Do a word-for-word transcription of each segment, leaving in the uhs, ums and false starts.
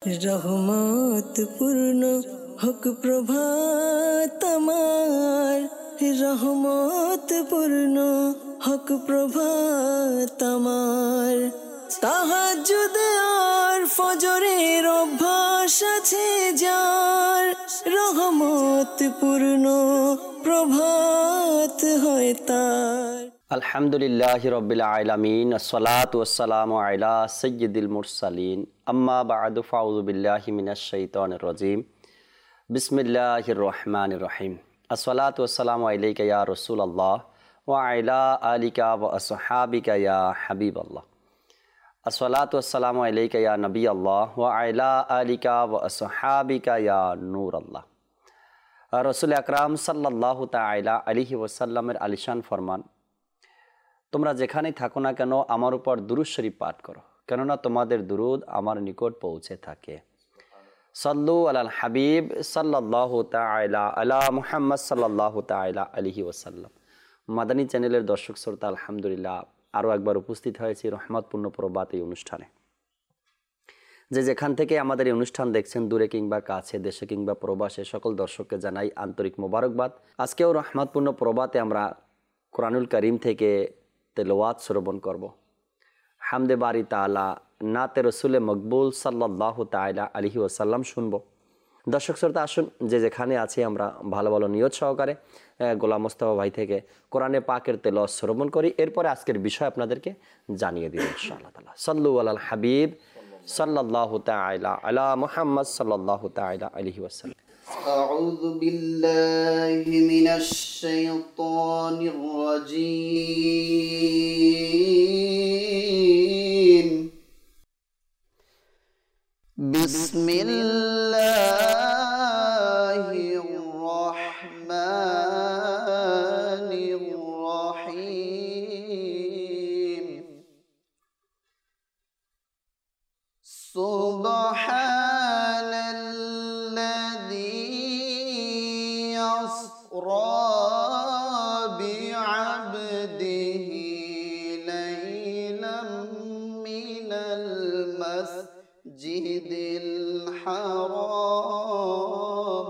রহমত পূর্ণ হক প্রভাত আমার, রহমত পূর্ণ হক প্রভাত আমার। তাহাজ্জুদ আর ফজরের অভ্যাস আছে যার, রহমত পূর্ণ প্রভাত হয় তার। আলহামদুলিল্লাহি রাব্বিল আলামিন, আসসালাতু ওয়াসসালামু আলা সাইয়্যিদিল মুরসালিন, আম্মা বা'দু, ফাউযু বিল্লাহি মিনাশ শাইতানির রাজীম। বিসমিল্লাহির রহমানির রহিম। আসসালাতু ওয়াসসালামু আলাইকা ইয়া রাসূলুল্লাহ ওয়া আলা আলিকা ওয়া আসহাবিকা ইয়া হাবিবাল্লাহ। আসসালাতু ওয়াসসালামু আলাইকা ইয়া নবিয়াল্লাহ ওয়া আলা আলিকা ওয়া আসহাবিকা ইয়া নূরাল্লাহ। রাসূল আকরাম সাল্লাল্লাহু তাআলা আলাইহি ওয়াসাল্লামের আলিশান ফরমান, তোমরা যেখানেই থাকো না কেন আমার উপর দুরূদ শরীফ পাঠ করো, কেননা তোমাদের দুরূদ আমার নিকট পৌঁছে থাকে। সাল্লু আলাল হাবিব সাল্লাল্লাহু তাআলা আলা মুহাম্মদ সাল্লাল্লাহু তাআলা আলাইহি ওয়াসাল্লাম। মাদানী চ্যানেলের দর্শক শ্রোতা, আলহামদুলিল্লাহ আরও একবার উপস্থিত হয়েছি রহমতপূর্ণ প্রভাত এই অনুষ্ঠানে। যে যেখান থেকে আমাদের এই অনুষ্ঠান দেখছেন, দূরে কিংবা কাছে, দেশে কিংবা প্রবাসে, সকল দর্শককে জানাই আন্তরিক মোবারকবাদ। আজকেও রহমতপূর্ণ প্রভাতে আমরা কোরআনুল কারীম থেকে তেলাওয়াত শ্রবণ করব। হামদে বারি তাআলা, নাতে রসুলে মকবুল সাল্লাল্লাহু তাআলা আলাইহি ওয়াসাল্লাম শুনব। দর্শক শ্রোতা, আসুন যে যেখানে আছি আমরা ভালো ভালো নিয়ত সহকারে গোলাম মোস্তফা ভাই থেকে কোরআনে পাকের তেলাওয়াত শ্রবণ করি। এরপরে আজকের বিষয় আপনাদেরকে জানিয়ে দিব ইনশাআল্লাহ তাআলা। সাল্লু আলাল হাবিব সাল্লাল্লাহু তাআলা আলা মুহাম্মদ সাল্লাল্লাহু তাআলা আলাইহি ওয়াসাল্লাম। আউযু বিল্লাহি মিনাশ শাইতানির রাজীম। বিসমিল্লাহির রহমানির রহিম। সুবহানাল্লাযী আসরা বি'আবদিহি লাইলাম মিনাল মাসজিদিল হারাম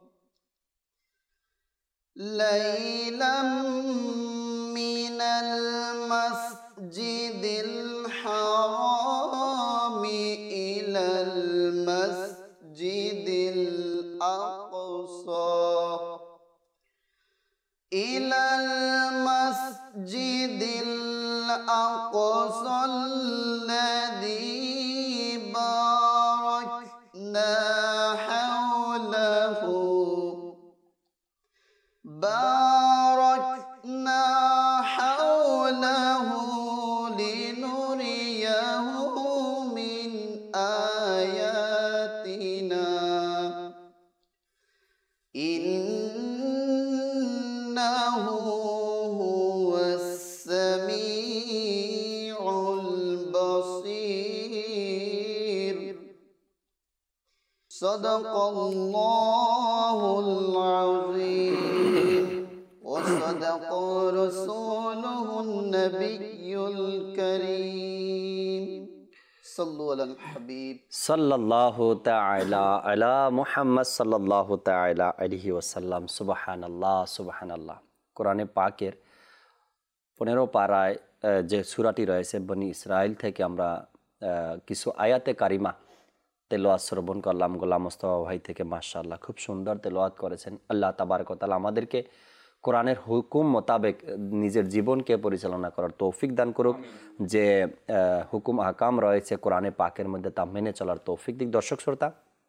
লাইলাম মিনাল মাসজিদিল হারাম ইলাল মাসজিদিল আকসা ইলাল মাসজিদিল আকসা আল্লাযী বারাকনা হাওলাহু বারাকনা হাওলাহু লিনুরিয়াহু মিন আয়াতিনা ইন্নাহু হুয়াস সামিউল বাসীর। সাদাকাল্লাহুল আযীম ওয়া সাদাকা রাসূলুহুন নাবিয়্যুল কারীম। সাল্লু আলাল হাবিব সাল্লাল্লাহু তাআলা আলা মুহাম্মদ সাল্লাল্লাহু তাআলা আলাইহি ওয়াসাল্লাম। সুবহানাল্লাহ সুবহানাল্লাহ। কোরআনে পাকের পনেরো পারায় যে সূরাটি রয়েছে বনি ইসরাইল থেকে আমরা কিছু আয়াতে কারিমা তেলাওয়াত শ্রবণ করলাম গোলাম মোস্তফা ভাই থেকে। মাশাআল্লাহ, খুব সুন্দর তেলাওয়াত করেছেন। আল্লাহ তাবারক ওয়া তাআলা আমাদেরকে কোরআনের হুকুম মোতাবেক নিজের জীবনকে পরিচালনা করার তৌফিক দান করুক। যে হুকুম আহকাম রয়েছে কোরআনে পাকের মধ্যে তা মেনে চলার তৌফিক দিক। দর্শক শ্রোতা,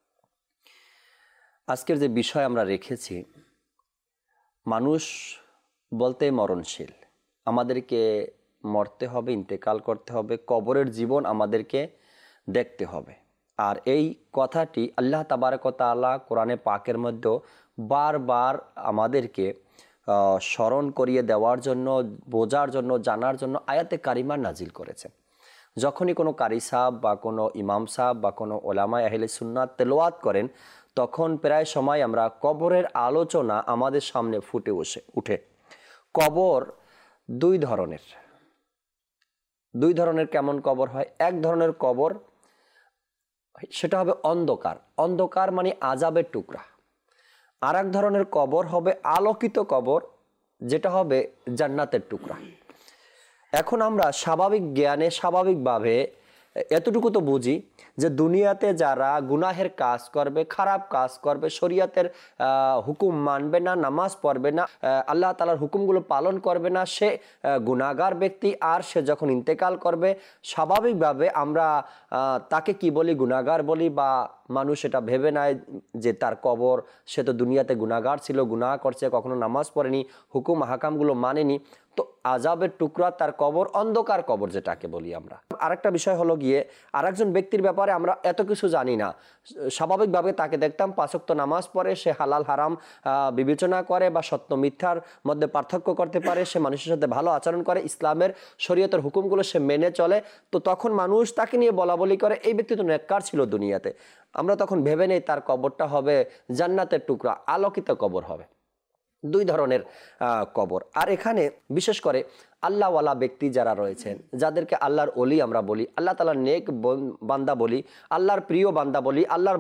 আজকের যে বিষয় আমরা রেখেছি, মানুষ বলতে মরণশীল, আমাদেরকে মরতে হবে, ইন্তেকাল করতে হবে, কবরের জীবন আমাদেরকে দেখতে হবে। আর এই কথাটি আল্লাহ তাবারক ওয়া তাআলা কোরআনে পাকের মধ্যে বারবার আমাদেরকে স্মরণ করিয়ে দেওয়ার জন্য, বোঝার জন্য, জানার জন্য আয়াতে কারিমা নাজিল করেছে। যখনই কোনো কারি সাহেব বা কোনো ইমাম সাহেব বা কোনো ওলামায়ে আহলে সুন্নাত তেলাওয়াত করেন, তখন প্রায় সময় আমরা কবরের আলোচনা আমাদের সামনে ফুটে বসে উঠে। কবর দুই ধরনের দুই ধরনের কেমন কবর হয়? এক ধরনের কবর সেটা হবে অন্ধকার। অন্ধকার মানে আযাবের টুকরা। আর এক ধরনের কবর হবে আলোকিত কবর, যেটা হবে জান্নাতের টুকরা। এখন আমরা স্বাভাবিক জ্ঞানে স্বাভাবিকভাবে এতটুকু তো বুঝি যে দুনিয়াতে যারা গুনাহের কাজ করবে, খারাপ কাজ করবে, শরীয়তের হুকুম মানবে না, নামাজ পড়বে না, আল্লাহ তাআলার হুকুমগুলো পালন করবে না, সে গুনাহগার ব্যক্তি। আর সে যখন ইন্তেকাল করবে, স্বাভাবিকভাবে আমরা তাকে কি বলি? গুনাহগার বলি, বা মানুষ এটা ভেবে নেয় যে তার কবর, সে তো দুনিয়াতে গুনাহগার ছিল, গুনাহ করছে, কখনো নামাজ পড়েনি, হুকুম হাকামগুলো মানেনি। তো আযাবের টুকরা তার কবর, অন্ধকার কবর যেটাকে বলি আমরা। আরেকটা বিষয় হলো গিয়ে, আরেকজন ব্যক্তির ব্যাপারে আমরা এত কিছু জানি না। স্বাভাবিকভাবে তাকে দেখতাম পাঁচ ওয়াক্ত নামাজ পড়ে, সে হালাল হারাম বিবেচনা করে বা সত্য মিথ্যার মধ্যে পার্থক্য করতে পারে, সে মানুষের সাথে ভালো আচরণ করে, ইসলামের শরীয়তের হুকুমগুলো সে মেনে চলে। তো তখন মানুষ তাকে নিয়ে বলা বলি করে, এই ব্যক্তি তো নেককার ছিল দুনিয়াতে। আমরা তখন ভেবে নেই তার কবরটা হবে জান্নাতের টুকরা, আলোকিত কবর হবে। দুই ধরনের কবর। আর এখানে বিশেষ করে আল্লাহওয়ালা ব্যক্তি যারা রয়েছেন, যাদেরকে আল্লাহর ওলি আমরা বলি, আল্লাহ তাআলার নেক বান্দা বলি, আল্লাহর প্রিয় বান্দা বলি, আল্লাহর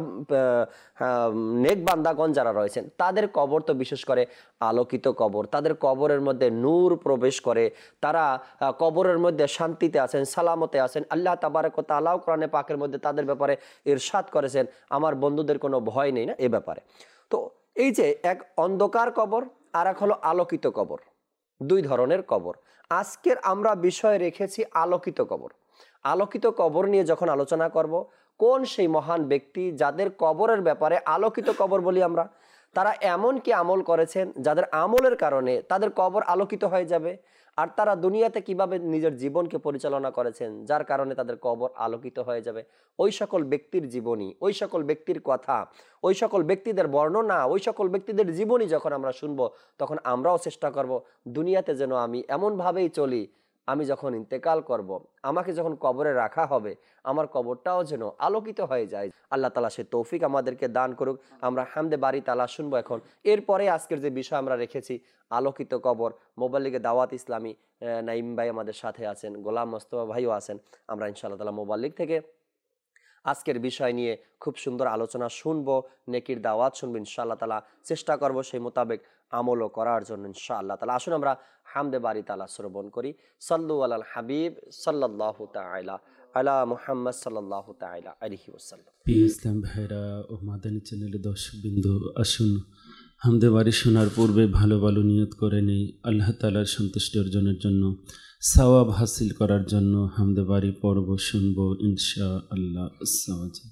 নেক বান্দাগণ যারা রয়েছেন, তাদের কবর তো বিশেষ করে আলোকিত কবর। তাদের কবরের মধ্যে নূর প্রবেশ করে, তারা কবরের মধ্যে শান্তিতে আছেন, সালামতে আছেন। আল্লাহ তাবারক ওয়া তাআলা কোরআনে পাকের মধ্যে তাদের ব্যাপারে ইরশাদ করেছেন, আমার বন্ধুদের কোনো ভয় নেই না এ ব্যাপারে। তো এই যে এক অন্ধকার কবর, আর এক হলো আলোকিত কবর, দুই ধরনের কবর। আজকের আমরা বিষয় রেখেছি আলোকিত কবর। আলোকিত কবর নিয়ে যখন আলোচনা করব, কোন সেই মহান ব্যক্তি যাদের কবরের ব্যাপারে আলোকিত কবর বলি আমরা, তারা এমন কি আমল করেছেন যাদের আমলের কারণে তাদের কবর আলোকিত হয়ে যাবে, আর তারা দুনিয়াতে কিভাবে নিজের জীবনকে পরিচালনা করেছেন যার কারণে তাদের কবর আলোকিত হয়ে যাবে। ওই সকল ব্যক্তির জীবনী, ওই সকল ব্যক্তির কথা, ওই সকল ব্যক্তিদের বর্ণনা, ওই সকল ব্যক্তিদের জীবনী যখন আমরা শুনবো, তখন আমরাও চেষ্টা করব দুনিয়াতে যেন আমি এমনভাবেই চলি, আমি যখন ইন্তেকাল করব, আমাকে যখন কবরে রাখা হবে, আমার কবরটাও যেন আলোকিত হয়ে যায়। আল্লাহ তাআলা সে তৌফিক আমাদেরকে দান করুক। আমরা হামদে বারি তাআলা শুনবো এখন। এরপরে আজকের যে বিষয় আমরা রেখেছি আলোকিত কবর, মোবাল্লিগে দাওয়াত ইসলামী নাইম ভাই আমাদের সাথে আছেন, গোলাম মোস্তফা ভাইও আছেন। আমরা ইনশাআল্লাহ তাআলা মোবাল্লিগ থেকে আজকের বিষয় নিয়ে খুব সুন্দর আলোচনা শুনবো, নেকির দাওয়াত শুনবো ইনশাআল্লাহ তাআলা। চেষ্টা করব সেই মোতাবেক আমলও করার জন্য ইনশাআল্লাহ তাআলা। আসুন আমরা হামদে বারি তাআলা শ্রবণ করি। সাল্লু আলাল হাবিব সাল্লাল্লাহু তাআলা আলা মুহাম্মদ সাল্লাল্লাহু তাআলা আলাইহি ওয়াসাল্লাম। ইসলাম ভাইরা ও মাদানী চ্যানেলের দর্শকবৃন্দ, আসুন হামদে বারি শোনার পূর্বে ভালো ভালো নিয়ত করে নেই আল্লাহ তাআলার সন্তুষ্টি অর্জনের জন্য, সওয়াব হাসিল করার জন্য হামদে বারি পড়ব, শুনব ইনশাআল্লাহ। আসসালামু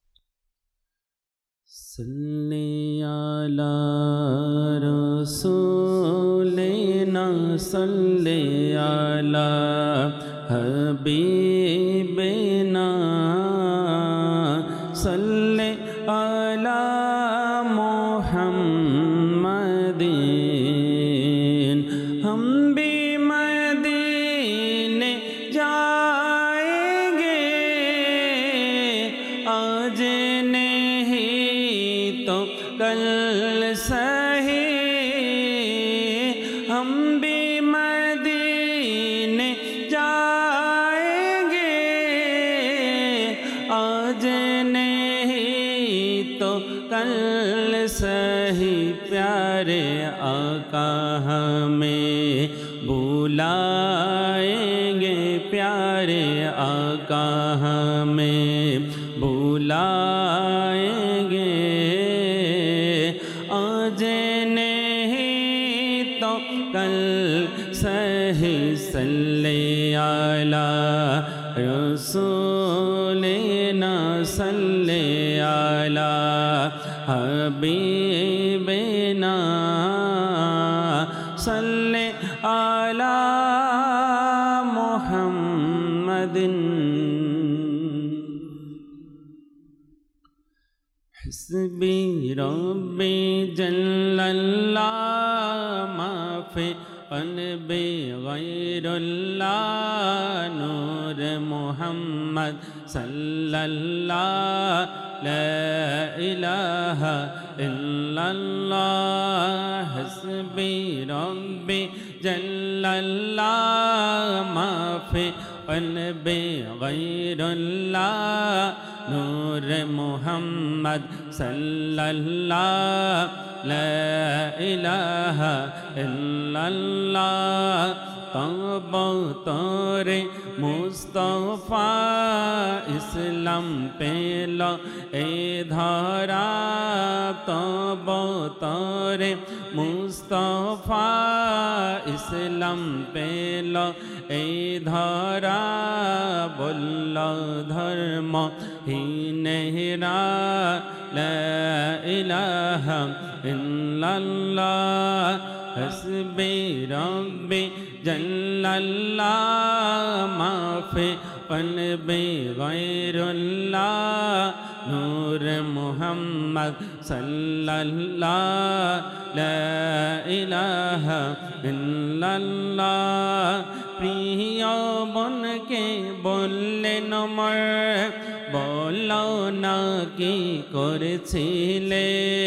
সাল্লি আলা রাসূলিনা সাল্লি আলা হাবিবিনা সাল্লি আলা মুহাম্মাদিন। हम भी मदीने जाएंगे, आज नहीं तो कल सही। हम भी मदीने जाएंगे, आज नहीं तो कल सही। प्यारे आका हमें बुलाएंगे, प्यारे आका हमें बुलाएंगे, आज नहीं तो कल सही। सल्ले अला रसूलिना सल्ले अला हबीबिना सल्ले अला मुहम्मदिन। हस्बी रब्बी जल्लल्लाह मा फी क़ल्बी गैरुल्लाह, नूर मुहम्मद सल्लल्लाह ला इलाहा इल्लल्लाह। हस्बी रब्बी जल्लल्लाह मा फी क़ल्बी गैरुल्लाह, নূর মুহাম্মদ সাল্লাল্লাহ লা ইলাহা ইল্লাল্লাহ তব তোরে মুস্তফা ইসলাম পেল এ ধরা তব তোরে মুস্তফা ইসলাম পেল এই ধরা বলল ধর্ম হীনেরা লা ইলাহা ইল্লাল্লাহ হসবি রব্বি জাল্লাল্লাহ মাফি কলবি গায়রুল্লাহ নূর মুহাম্মদ সাল্লাল্লাহ লা ইলাহা ইল্লাল্লাহ প্রিয় বনকে বললেন মর বলো না কি করেছিলে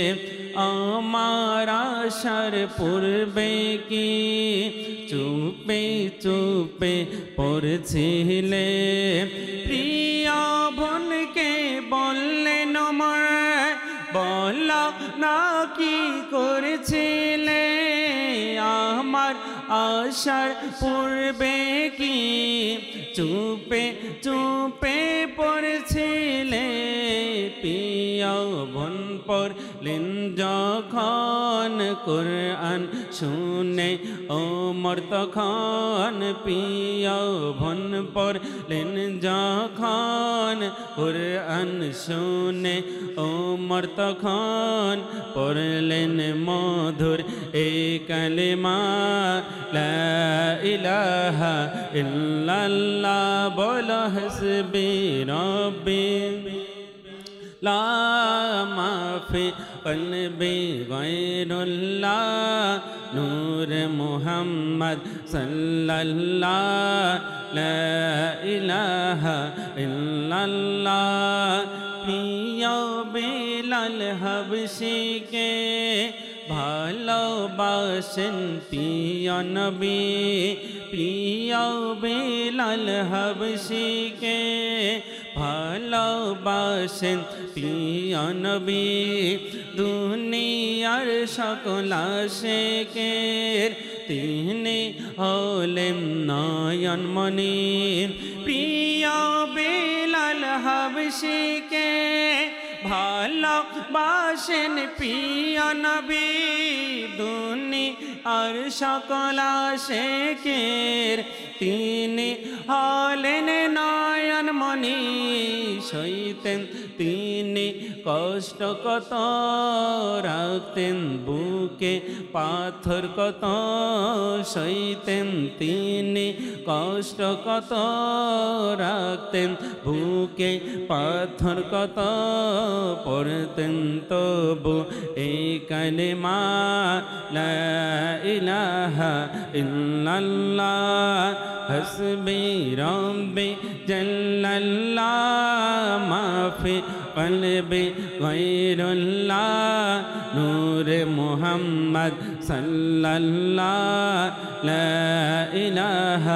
আমার আশার পূর্বে কি চুপে চুপে পড়ছিলে প্রিয় বোনকে বললেন মর বলো না কি করেছিলে আমার আশার পূর্বে কি চুপে চুপে পড়ছিলে প্রিয় বোন পড়লেন যখন কোরআন শুনে ওমর তখন প্রিয় বোন পড়লেন যখন কোরআন শুনে ওমর তখন পড়লেন মধুর এই কালেমা লা ইলাহা ইল্লাল্লাহ বলো হসবি রব্বি লা মাফি কলবি গায়রুল্লাহ নূর মুহাম্মদ সাল্লাল্লাহ লা ইলাহা ইল্লাল্লাহ প্রিয় বেলাল হাবশিকে ভালোবাসেন প্রিয় নবী প্রিয় বেলাল হাবশিকে ভালোবাসেন প্রিয় নবী দুনিয়ার সকল আশিকের তিনি হলেন নয়নমণি প্রিয় বেলাল হাবশিকে ভালোবাসেন প্রিয় নবী দুনিয়ার সকল আশিকের তিনি হলেন নয়নমণি সইতেন তিনি কষ্ট কত রাখতেন বুকে পাথর কত সইতেন তিনি কষ্ট কত রাখতেন বুকে পাথর কত পড়তেন তবু এই কালেমা লা ইলাহা ইল্লাল্লাহ হসবি রব্বি জাল্লাল্লাহ মাফি কলবি গায়রুল্লাহ নূর মুহাম্মদ সাল্লাল্লাহ লা ইলাহা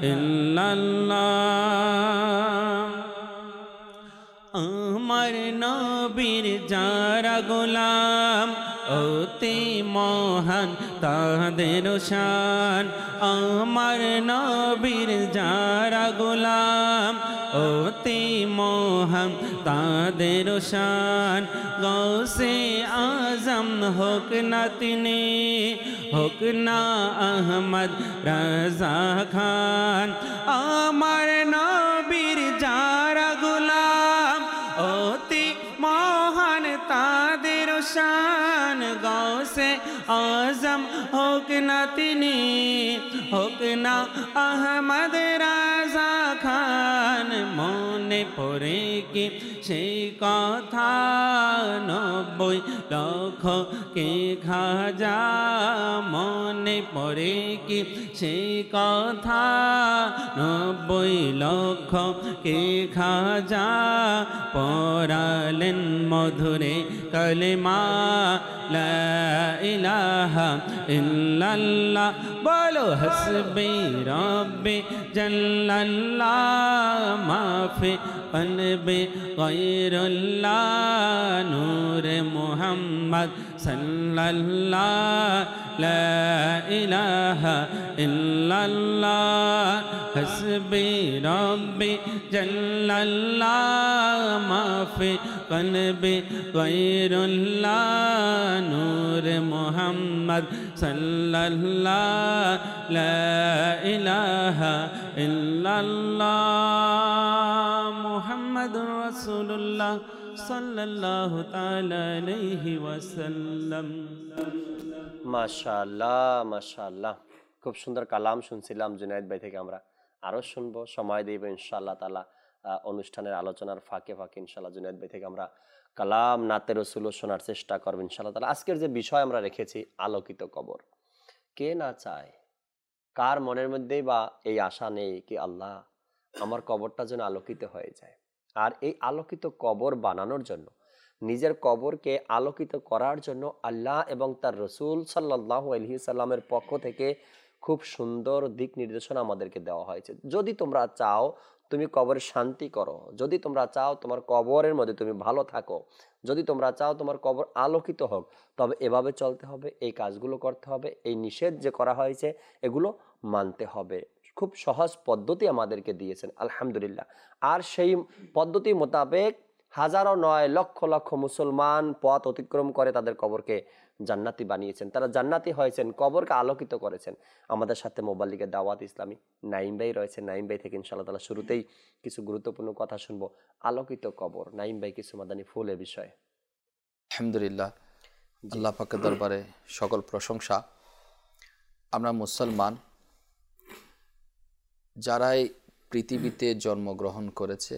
ইল্লাল্লাহ আমার নবীর যারা গোলাম অতি মহান তাদের শান আমার নবীর যারা গোলাম অতি মহান তাদের শান গৌসে আজম হোক না তিনি হোক না আহমদ রাজা খান আমার নবীর যারা গোলাম অতি মহান তাদের শান গৌসে আজম হোক না তিনি হোক না আহমদ রাজা খান মনে পড়ে কি সেই কথা নব্বই লক্ষ কে খাজা মনে পড়ে কি সেই কথা নব্বই লক্ষ কে খাজা পড়ালেন মধুরে কলেমা লা ইলাহা ইল্লাল্লাহ বলো হাসবি রব্বি জাল্লাল্লাহ মাফি কলবি গায়রুল্লাহ নূরে মুহাম্মদ সাল্লাল্লাহ লা ইলাহা ইল্লাল্লাহ হাসবি রব্বি জাল্লাল্লাহ মাফি কলবি গায়রুল্লাহ নূরে মুহাম্মদ সাল্লাল্লাহ লা ইলাহা ইল্লাল্লাহ মুহাম্মাদুর রাসূলুল্লাহ সাল্লাল্লাহু তাআলা আলাইহি ওয়াসাল্লাম। মাশাআল্লাহ মাশাআল্লাহ, খুব সুন্দর কালাম শুনছিলাম জুনায়েদ ভাই থেকে। আমরা আরও শুনবো, সময় দেব ইনশাআল্লাহ তাআলা। অনুষ্ঠানের আলোচনার ফাঁকে ফাঁকে ইনশাআল্লাহ জুনায়েদ ভাই থেকে আমরা কালাম নাতে রসুলও শোনার চেষ্টা করবো ইনশাআল্লাহ তাআলা। আজকের যে বিষয় আমরা রেখেছি আলোকিত কবর, কে না চায়, কার মনের মধ্যেই বা এই আশা নেই কি আল্লাহ আমার কবরটা যেন আলোকিত হয়ে যায়। আর এই আলোকিত কবর বানানোর জন্য, নিজের কবরকে আলোকিত করার জন্য আল্লাহ এবং তার রসুল সাল্লাল্লাহু আলাইহি সাল্লামের পক্ষ থেকে খুব সুন্দর দিক নির্দেশনা আমাদেরকে দেওয়া হয়েছে। যদি তোমরা চাও তুমি কবরের শান্তি করো, যদি তোমরা চাও তোমার কবরের মধ্যে তুমি ভালো থাকো, যদি তোমরা চাও তোমার কবর আলোকিত হোক, তবে এভাবে চলতে হবে, এই কাজগুলো করতে হবে, এই নিষেধ যে করা হয়েছে এগুলো মানতে হবে। খুব সহজ পদ্ধতি আমাদেরকে দিয়েছেন আলহামদুলিল্লাহ। আর সেই পদ্ধতি মোতাবেক হাজারো নয় লক্ষ লক্ষ মুসলমান পথ অতিক্রম করে তাদের কবরকে জান্নাতি বানিয়েছেন, তারা জান্নাতি হয়েছেন, কবরকে আলোকিত করেছেন। আমাদের সাথে মোবাইল লিগে দাওয়াত ইসলামী নাইম ভাই রয়েছে, নাইম ভাই থেকে ইনশাআল্লাহ তাআলা শুরুতেই কিছু গুরুত্বপূর্ণ কথা শুনবো। আলোকিত কবর, নাইম ভাই কিছু মাদানী ফুল এ বিষয়ে। আলহামদুলিল্লাহ, আল্লাহ পাকের দরবারে সকল প্রশংসা। আমরা মুসলমান যারাই পৃথিবীতে জন্মগ্রহণ করেছে,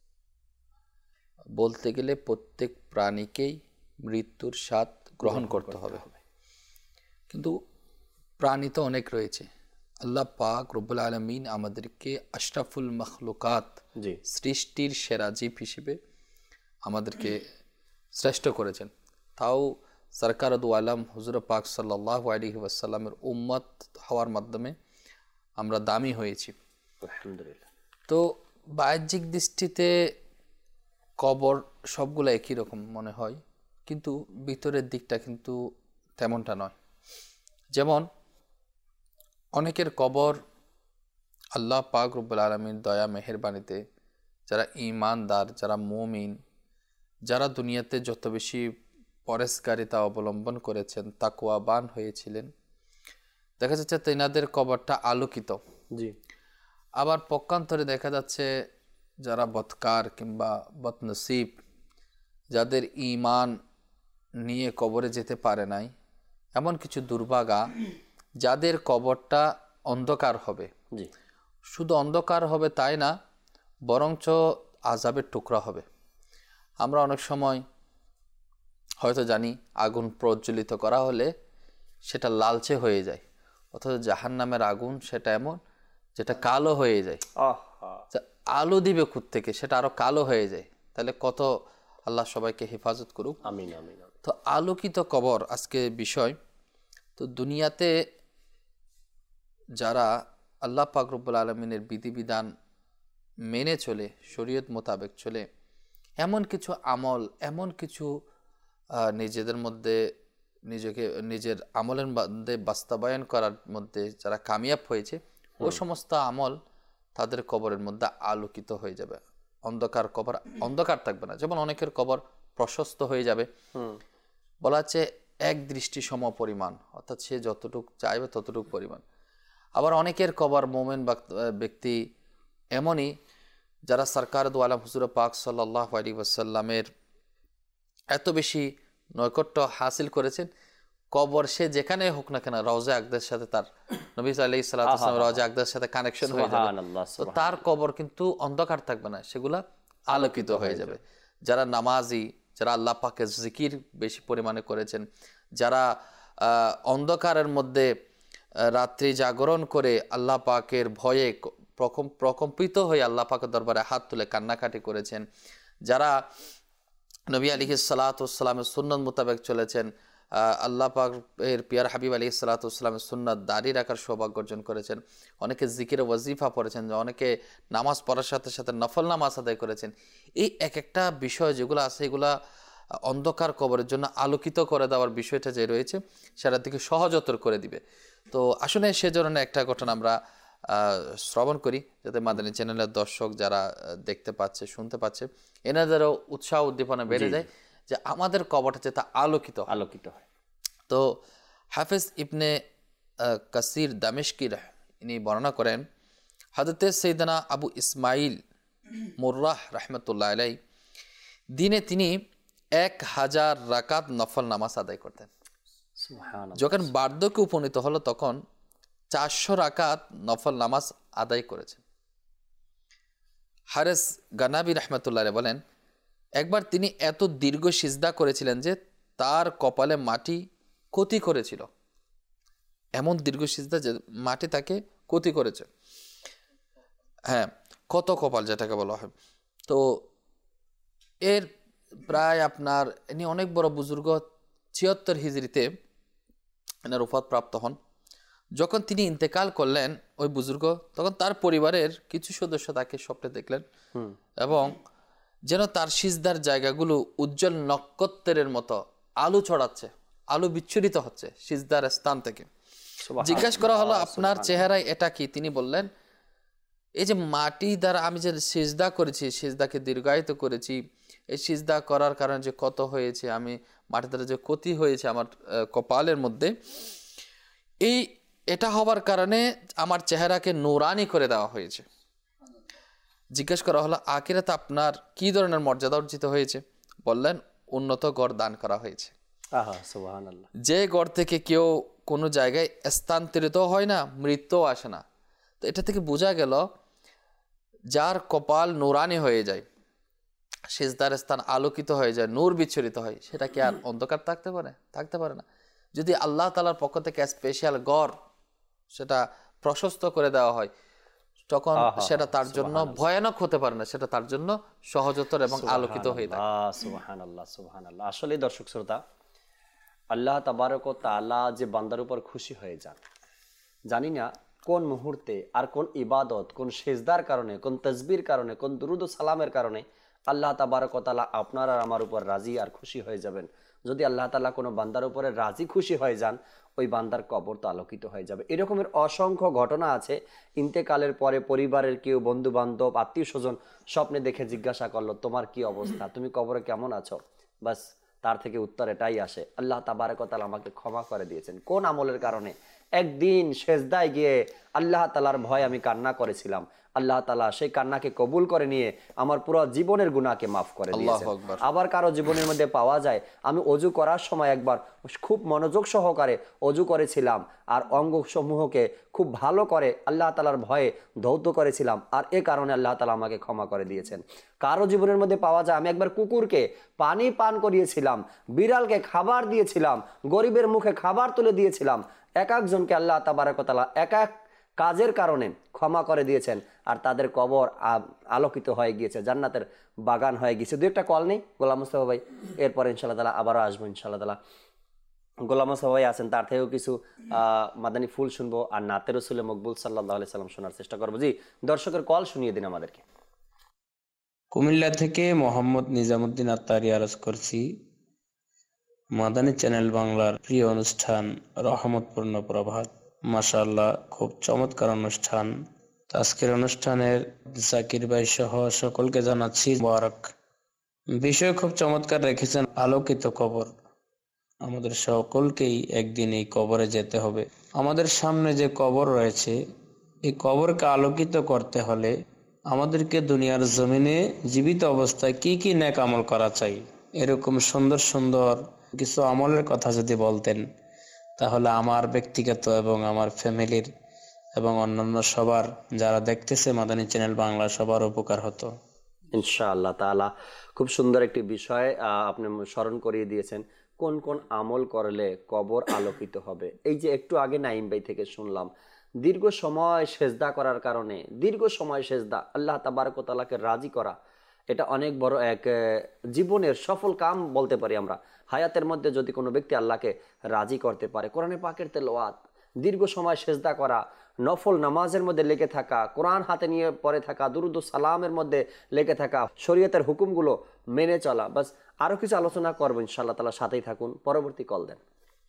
বলতে গেলে প্রত্যেক প্রাণীকেই মৃত্যুর স্বাদ গ্রহণ করতে হবে। কিন্তু প্রাণী তো অনেক রয়েছে। আল্লাহ পাক রব্বুল আলামিন আমাদেরকে আশরাফুল মখলুকাত, সৃষ্টির সেরা জীব হিসেবে আমাদেরকে শ্রেষ্ঠ করেছেন। তাও সরকার দু আলম হুজুর পাক সাল্লাল্লাহু আলাইহি ওয়াসাল্লামের উম্মত হওয়ার মাধ্যমে আমরা দামি হয়েছি আলহামদুলিল্লাহ। তো বাহ্যিক দৃষ্টিতে কবর সবগুলো একই রকম মনে হয়, কিন্তু ভিতরের দিকটা কিন্তু তেমনটা নয়। যেমন অনেকের কবর আল্লাহ পাক রব্বুল আলামিন দয়া মেহেরবানিতে যারা ঈমানদার, যারা মুমিন, যারা দুনিয়াতে যত বেশি পরেশকারিতা অবলম্বন করেছেন, তাকওয়াবান হয়েছিলেন, দেখা যাচ্ছে তেনাদের কবরটা আলোকিত। জি। আবার পক্ষান্তরে দেখা যাচ্ছে যারা বদকার কিংবা বদনসিব, যাদের ঈমান নিয়ে কবরে যেতে পারে নাই, এমন কিছু দুর্ভাগা যাদের কবরটা অন্ধকার হবে। জি। শুধু অন্ধকার হবে তাই না, বরঞ্চ আযাবের টুকরা হবে। আমরা অনেক সময় হয়তো জানি আগুন প্রজ্বলিত করা হলে সেটা লালচে হয়ে যায়, অথচ জাহান্নামের আগুন সেটা এমন যেটা কালো হয়ে যায়। আলো দিবে খুদ থেকে, সেটা আরো কালো হয়ে যায়। তাহলে কত আল্লাহ সবাইকে হেফাজত করুক, আমিন আমিন। তো আলোকিত কবর আজকে বিষয়। তো দুনিয়াতে যারা আল্লাহ পাক রব্বুল আলামিনের বিধিবিধান মেনে চলে, শরীয়ত মোতাবেক চলে, এমন কিছু আমল, এমন কিছু নিজেদের মধ্যে নিজেকে নিজের আমলের মধ্যে বাস্তবায়ন করার মধ্যে যারা কামিয়াব হয়েছে, ওই সমস্ত আমল তাদের কবরের মধ্যে আলোকিত হয়ে যাবে। অন্ধকার কবর অন্ধকার থাকবে না। যেমন অনেকের কবর প্রশস্ত হয়ে যাবে, বলা হচ্ছে এক দৃষ্টি সম পরিমাণ, অর্থাৎ সে যতটুকু চাইবে ততটুকু পরিমাণ। আবার অনেকের কবর মোমেন ব্যক্তি এমনই যারা সরকার দু আলম হুজুর পাক সাল্লাল্লাহু আলাইহি ওয়াসাল্লামের এত বেশি নৈকট্য হাসিল করেছেন, কবর সে যেখানে হোক না কেন রওজা আকদার সাথে তার নবী আলাইহিস সালাতু ওয়াস সালাম রওজা আকদার সাথে কানেকশন হয়ে যাবে। তো তার কবর কিন্তু অন্ধকার থাকবে না, সেগুলা আলোকিত হয়ে যাবে। যারা নামাজি, যারা আল্লাহ পাকের জিকির বেশি পরিমাণে করেছেন, যারা অন্ধকারের মধ্যে রাত্রি জাগরণ করে আল্লাহ পাকের ভয়ে প্রকম্পিত হয়ে আল্লাহ পাকের দরবারে হাত তুলে কান্নাকাটি করেছেন, যারা নবী আলাইহিস সালাতু ওয়াস সালামের সুন্নাত মোতাবেক চলেছেন, আল্লাহ পাক এর পিয়ার হাবিব আলাইহিস সালাতু ওয়াস সালামের সুন্নাত দাড়ি রাখার সৌভাগ্য অর্জন করেছেন, অনেকে জিকির ওয়াজিফা পড়েছেন, অনেকে নামাজ পড়ার সাথে সাথে নফল নামাজ আদায় করেছেন। এই এক একটা বিষয় যেগুলো আছে এগুলা অন্ধকার কবরের জন্য আলোকিত করে দেওয়ার বিষয়টা যে রয়েছে সেটার দিকে সহজতর করে দিবে। তো আসলে সে ধরনের একটা ঘটনা আমরা শ্রবণ করি, যাতে মাদানী চ্যানেলের দর্শক যারা দেখতে পাচ্ছে শুনতে পাচ্ছে এনাদেরও উৎসাহ উদ্দীপনা বেড়ে যায় যে আমাদের কবরটা যাতে আলোকিত আলোকিত হয়। তো হাফেজ ইবনে কাসির দামেশকির ইনি বর্ণনা করেন, হযরতে সাইয়েদনা আবু ইসমাইল মুররাহ রাহমাতুল্লাহ আলাইহি দিনে তিনি এক হাজার রাকাত নফল নামাজ আদায় করতেন। যখন বার্ধক্যে উপনীত হলো তখন চারশো রাকাত নফল নামাজ আদায় করেছেন। হারেস গানাবি রাহমাতুল্লাহ আলাইহি বলেন, একবার তিনি এত দীর্ঘ সিজদা করেছিলেন যে তার কপালে মাটি ক্ষতি করেছিল, এমন দীর্ঘ সিজদা যে মাটি তাকে ক্ষতি করেছে। হ্যাঁ, কত কপাল যেটাকে বলা হয়। তো এর প্রায় আপনার ইনি অনেক বড় বুজুর্গ, ছিয়াত্তর হিজরিতে এনার ওফাত প্রাপ্ত হন। যখন তিনি ইন্তেকাল করলেন ওই বুজুর্গ, তখন তার পরিবারের কিছু সদস্য তাকে স্বপ্নে দেখলেন এবং যেন তার সিজদার জায়গাগুলো উজ্জ্বল নক্ষত্রের মতো আলো ছড়াচ্ছে, আলো বিচ্ছুরিত হচ্ছে সিজদার স্থান থেকে। জিজ্ঞাসা করা হলো, আপনার চেহারায় এটা কি? তিনি বললেন, এই যে মাটি দ্বারা আমি যে সিজদা করেছি, সিজদাকে দীর্ঘায়িত করেছি, এই সিজদা করার কারণে যে কত হয়েছে, আমি মাটি দ্বারা যে ক্ষতি হয়েছে আমার কপালের মধ্যে, এই এটা হবার কারণে আমার চেহারাকে নুরানি করে দেওয়া হয়েছে। জিজ্ঞেস করা হলো, আখিরাতে আপনার কি ধরনের মর্যাদা অর্জিত হয়েছে? বললেন, উন্নত গড় দান করা হয়েছে। সুবহানাল্লাহ। যে গড় থেকে কেউ কোনো জায়গায় স্থানান্তরিত হয় না, মৃত্যু আসে না। তো এটা থেকে বোঝা গেল যার কপাল নুরানি হয়ে যায়, সিজদার স্থান আলোকিত হয়ে যায়, নূর বিচ্ছুরিত হয়, সেটা কি আর অন্ধকার থাকতে পারে? থাকতে পারে না। যদি আল্লাহ তাআলার পক্ষ থেকে স্পেশাল গড় সেটা প্রশস্ত করে দেওয়া হয়, তখন সেটা তার জন্য ভয়ানক হতে পারে না, সেটা তার জন্য সহজতর এবং আলোকিত হয়ে থাকে। সুবহানাল্লাহ, সুবহানাল্লাহ। আসলে দর্শক শ্রোতা, আল্লাহ তাবারক ওয়া তাআলা যে বান্দার উপর খুশি হয়ে যান, জানি না কোন মুহূর্তে আর কোন ইবাদত, কোন সেজদার কারণে, কোন তাসবির কারণে, কোন দুরুদ ও সালামের কারণে আল্লাহ তাবারক ওয়া তাআলা আপনার আর আমার উপর রাজি আর খুশি হয়ে যাবেন। যদি আল্লাহ তাআলা কোনো বান্দার উপরে রাজি খুশি হয়ে যান, ওই বান্দার কবর তো আলোকিত হয়ে যাবে। এরকমের অসংখ্য ঘটনা আছে। ইন্তেকালের পরে পরিবারের কেউ, বন্ধু বান্ধব, আত্মীয় স্বজন স্বপ্নে দেখে জিজ্ঞাসা করলো, তোমার কি অবস্থা, তুমি কবরে কেমন আছো? বাস তার থেকে উত্তর এটাই আসে, আল্লাহ তাবারক ওয়া তাআলা আমাকে ক্ষমা করে দিয়েছেন। কোন আমলের কারণে? একদিন সেজদায় গিয়ে আল্লাহ তাআলার ভয় আমি কান্না করেছিলাম, আল্লাহ তাআলা সেই কান্নাকে কবুল করে নিয়ে আমার পুরো জীবনের গুনাহকে মাফ করে দিয়েছেন। আবার কারো জীবনের মধ্যে পাওয়া যায়, আমি অজু করার সময় একবার খুব মনোযোগ সহকারে অজু করেছিলাম আর অঙ্গ সমূহকে খুব ভালো করে আল্লাহ তাআলার ভয়ে ধৌত করেছিলাম, আর এ কারণে আল্লাহ তাআলা আমাকে ক্ষমা করে দিয়েছেন। কারো জীবনের মধ্যে পাওয়া যায়, আমি একবার কুকুরকে পানি পান করিয়েছিলাম, বিড়ালকে খাবার দিয়েছিলাম, গরিবের মুখে খাবার তুলে দিয়েছিলাম। এক একজনকে আল্লাহ তাবারক ওয়া তাআলা এক এক কাজের কারণে ক্ষমা করে দিয়েছেন, আর তাদের কবর আলোকিত হয়ে গিয়েছে, জান্নাতের বাগান হয়ে গিয়েছে। দু একটা কল নেই গোলাম মুস্তাফা ভাই, এরপর ইনশাআল্লাহ তাআলা আবারও আসবো ইনশাআল্লাহ তাআলা। গোলাম মুস্তাফা ভাই আছেন, তার থেকেও কিছু মাদানী ফুল শুনবো আর নাতে রাসূল মকবুল সাল্লাল্লাহু আলাইহি সাল্লাম শোনার চেষ্টা করবো। জি, দর্শকের কল শুনিয়ে দিন আমাদেরকে। কুমিল্লা থেকে মোহাম্মদ নিজামুদ্দিন আত্তারি আরজ করছি। মাদানী চ্যানেল বাংলার প্রিয় অনুষ্ঠান রহমতপূর্ণ প্রভাত, মাশাআল্লাহ খুব চমৎকার অনুষ্ঠান। আজকের অনুষ্ঠানের জাকির ভাই সহ সকলকে জানাচ্ছি মুবারক। বিষয় খুব চমৎকার রেখেছেন, আলোকিত কবর। আমাদের সকলকেই একদিন এই কবরে যেতে হবে। আমাদের সামনে যে কবর রয়েছে, এই কবরকে আলোকিত করতে হলে আমাদেরকে দুনিয়ার জমিনে জীবিত অবস্থায় কি কি নেক আমল করা চাই, এরকম সুন্দর সুন্দর কিছু আমলের কথা যদি বলতেন, তাহলে আমার ব্যক্তিগত এবং আমার ফ্যামিলির এবং অন্যান্য সবার যারা দেখতেছে মাদানী চ্যানেল বাংলা সবার উপকার হতো ইনশাআল্লাহ তাআলা। খুব সুন্দর একটি বিষয় আপনি স্মরণ করিয়ে দিয়েছেন, কোন কোন আমল করলে কবর আলোকিত হবে। এই যে একটু আগে নাইম ভাই থেকে শুনলাম, দীর্ঘ সময় সেজদা করার কারণে, দীর্ঘ সময় সেজদা, আল্লাহ তাবারক ওয়া তাআলাকে রাজি করা, এটা অনেক বড় এক জীবনের সফল কাম বলতে পারি আমরা। হায়াতের মধ্যে যদি কোনো ব্যক্তি আল্লাহকে রাজি করতে পারে, কোরআনে পাকের তেলাওয়াত, দীর্ঘ সময় সেজদা করা, নফল নামাজের মধ্যে লেগে থাকা, কোরআন হাতে নিয়ে পড়ে থাকা, দুরুদ সালামের মধ্যে লেগে থাকা, শরীয়তের হুকুমগুলো মেনে চলা, বাস আরো কিছু আলোচনা করবো ইনশাআল্লাহ তাআলা, সাথেই থাকুন। পরবর্তী কল দেন।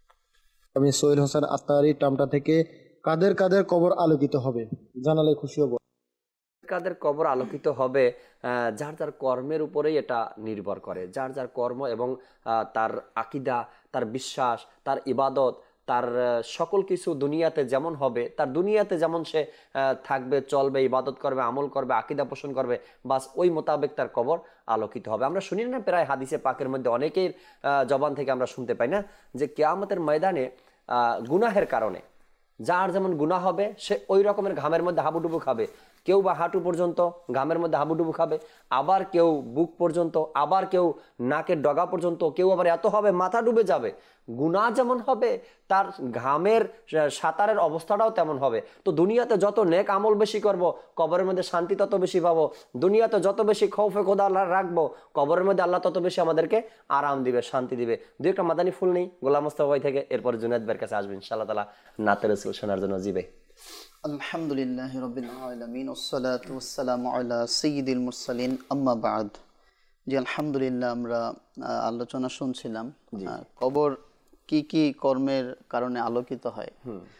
আমি সোহেল হোসেন আত্মারি টামটা থেকে, কাদের কাদের কবর আলোকিত হবে জানালে খুশি হব। কাদের কবর আলোকিত হবে যার যার কর্মের উপরেই এটা নির্ভর করে। যার যার কর্ম এবং তার আকীদা, তার বিশ্বাস, তার ইবাদত, তার সকল কিছু দুনিয়াতে যেমন হবে, তার দুনিয়াতে যেমন সে থাকবে, চলবে, ইবাদত করবে, আমল করবে, আকীদা পোষণ করবে, বাস ওই মোতাবেক তার কবর আলোকিত হবে। আমরা শুনি না প্রায় হাদিসে পাকের মধ্যে অনেকের জবান থেকে আমরা শুনতে পাই না যে কিয়ামতের ময়দানে গুনাহের কারণে যার যেমন গুনাহ হবে সে ওই রকমের ঘামের মধ্যে হাবুডুবু খাবে। কেউ বা হাঁটু পর্যন্ত ঘামের মধ্যে হাবুডুবু খাবে, আবার কেউ বুক পর্যন্ত, আবার কেউ নাকের ডগা পর্যন্ত, কেউ আবার এত হবে মাথা ডুবে যাবে। গুনাহ যেমন হবে তার ঘামের সাঁতারের অবস্থাটাও তেমন হবে। তো দুনিয়াতে যত নেক আমল বেশি করব, কবরের মধ্যে শান্তি তত বেশি পাবো। দুনিয়াতে যত বেশি খৌফে খোদা আল্লাহ রাখবো, কবরের মধ্যে আল্লাহ তত বেশি আমাদেরকে আরাম দিবে, শান্তি দিবে। দুই একটা মাদানী ফুল নেই গোলাম মোস্তফা ভাই থেকে, এরপর জুনায়েদ ভাইয়ের কাছে আসবেন ইনশাআল্লাহ তাআলা নাতে রাসূল শোনার জন্য। জিবে আলহামদুলিল্লাহ রাব্বিল আলামিন ওয়াসসালাতু ওয়াসসালামু আলা সাইয়্যিদিল মুরসালিন আম্মা বা'দ। জি আলহামদুলিল্লাহ, আমরা আলোচনা শুনছিলাম কবর কি কি কর্মের কারণে আলোকিত হয়।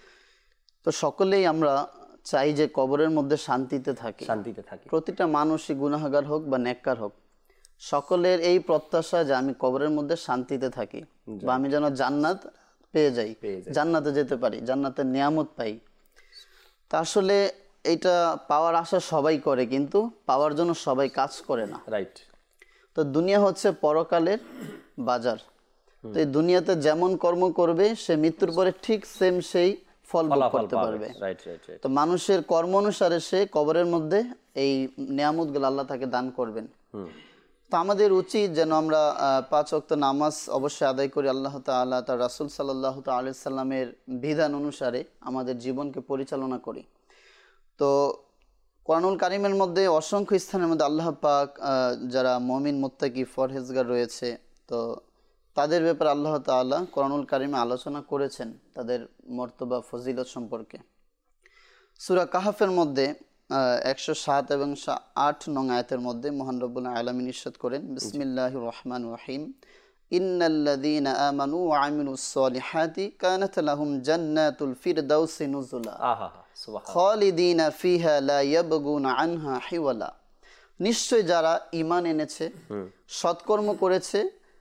তো সকলেই আমরা চাই যে কবরের মধ্যে শান্তিতে থাকি, শান্তিতে থাকি। প্রতিটা মানুষই গুনাহগার হোক বা নেককার হোক, সকলের এই প্রত্যাশা যে আমি কবরের মধ্যে শান্তিতে থাকি বা আমি যেন জান্নাত পেয়ে যাই, জান্নাতে যেতে পারি, জান্নাতের নিয়ামত পাই। তা আসলে এইটা পাওয়ার আশা সবাই করে, কিন্তু পাওয়ার জন্য সবাই কাজ করে না। রাইট। তো দুনিয়া হচ্ছে পরকালের বাজার। তো এই দুনিয়াতে যেমন কর্ম করবে সে মৃত্যুর পরে ঠিক সেম সেই ফল ভোগ করতে পারবে। তো মানুষের কর্ম অনুসারে সে কবরের মধ্যে এই নিয়ামতগুলো আল্লাহ তাকে দান করবেন। তো আমাদের উচিত যেন আমরা পাঁচ ওয়াক্ত নামাজ অবশ্যই আদায় করি, আল্লাহ তাআলা তার রাসূল সাল্লাল্লাহু তাআলা সাল্লামের বিধান অনুসারে আমাদের জীবনকে পরিচালনা করি। তো কোরআনুল কারীমের মধ্যে অসংখ্য স্থানের মধ্যে আল্লাহ পাক যারা মুমিন মুত্তাকি ফরহেজগার রয়েছে, তো তাদের ব্যাপারে আল্লাহ তাআলা কোরআনুল কারীমে আলোচনা করেছেন তাদের মর্তবা ফজিলত সম্পর্কে। সূরা কাহফের মধ্যে একশো সাত এবং আট নং আয়াতের মধ্যে মহান রব্বুল আলামিন ইরশাদ করেন, বিসমিল্লাহির রহমানির রহিম, ইন্নাল্লাযীনা আমানু ওয়া আমিলুস সলিহাতি কানাত লাহুম জান্নাতুল ফিরদাউসি নুজুলা খালিদিনা ফিহা লা ইয়াবগুনা আনহা হিওয়ালা। নিশ্চয় যারা ঈমান এনেছে, সৎকর্ম করেছে,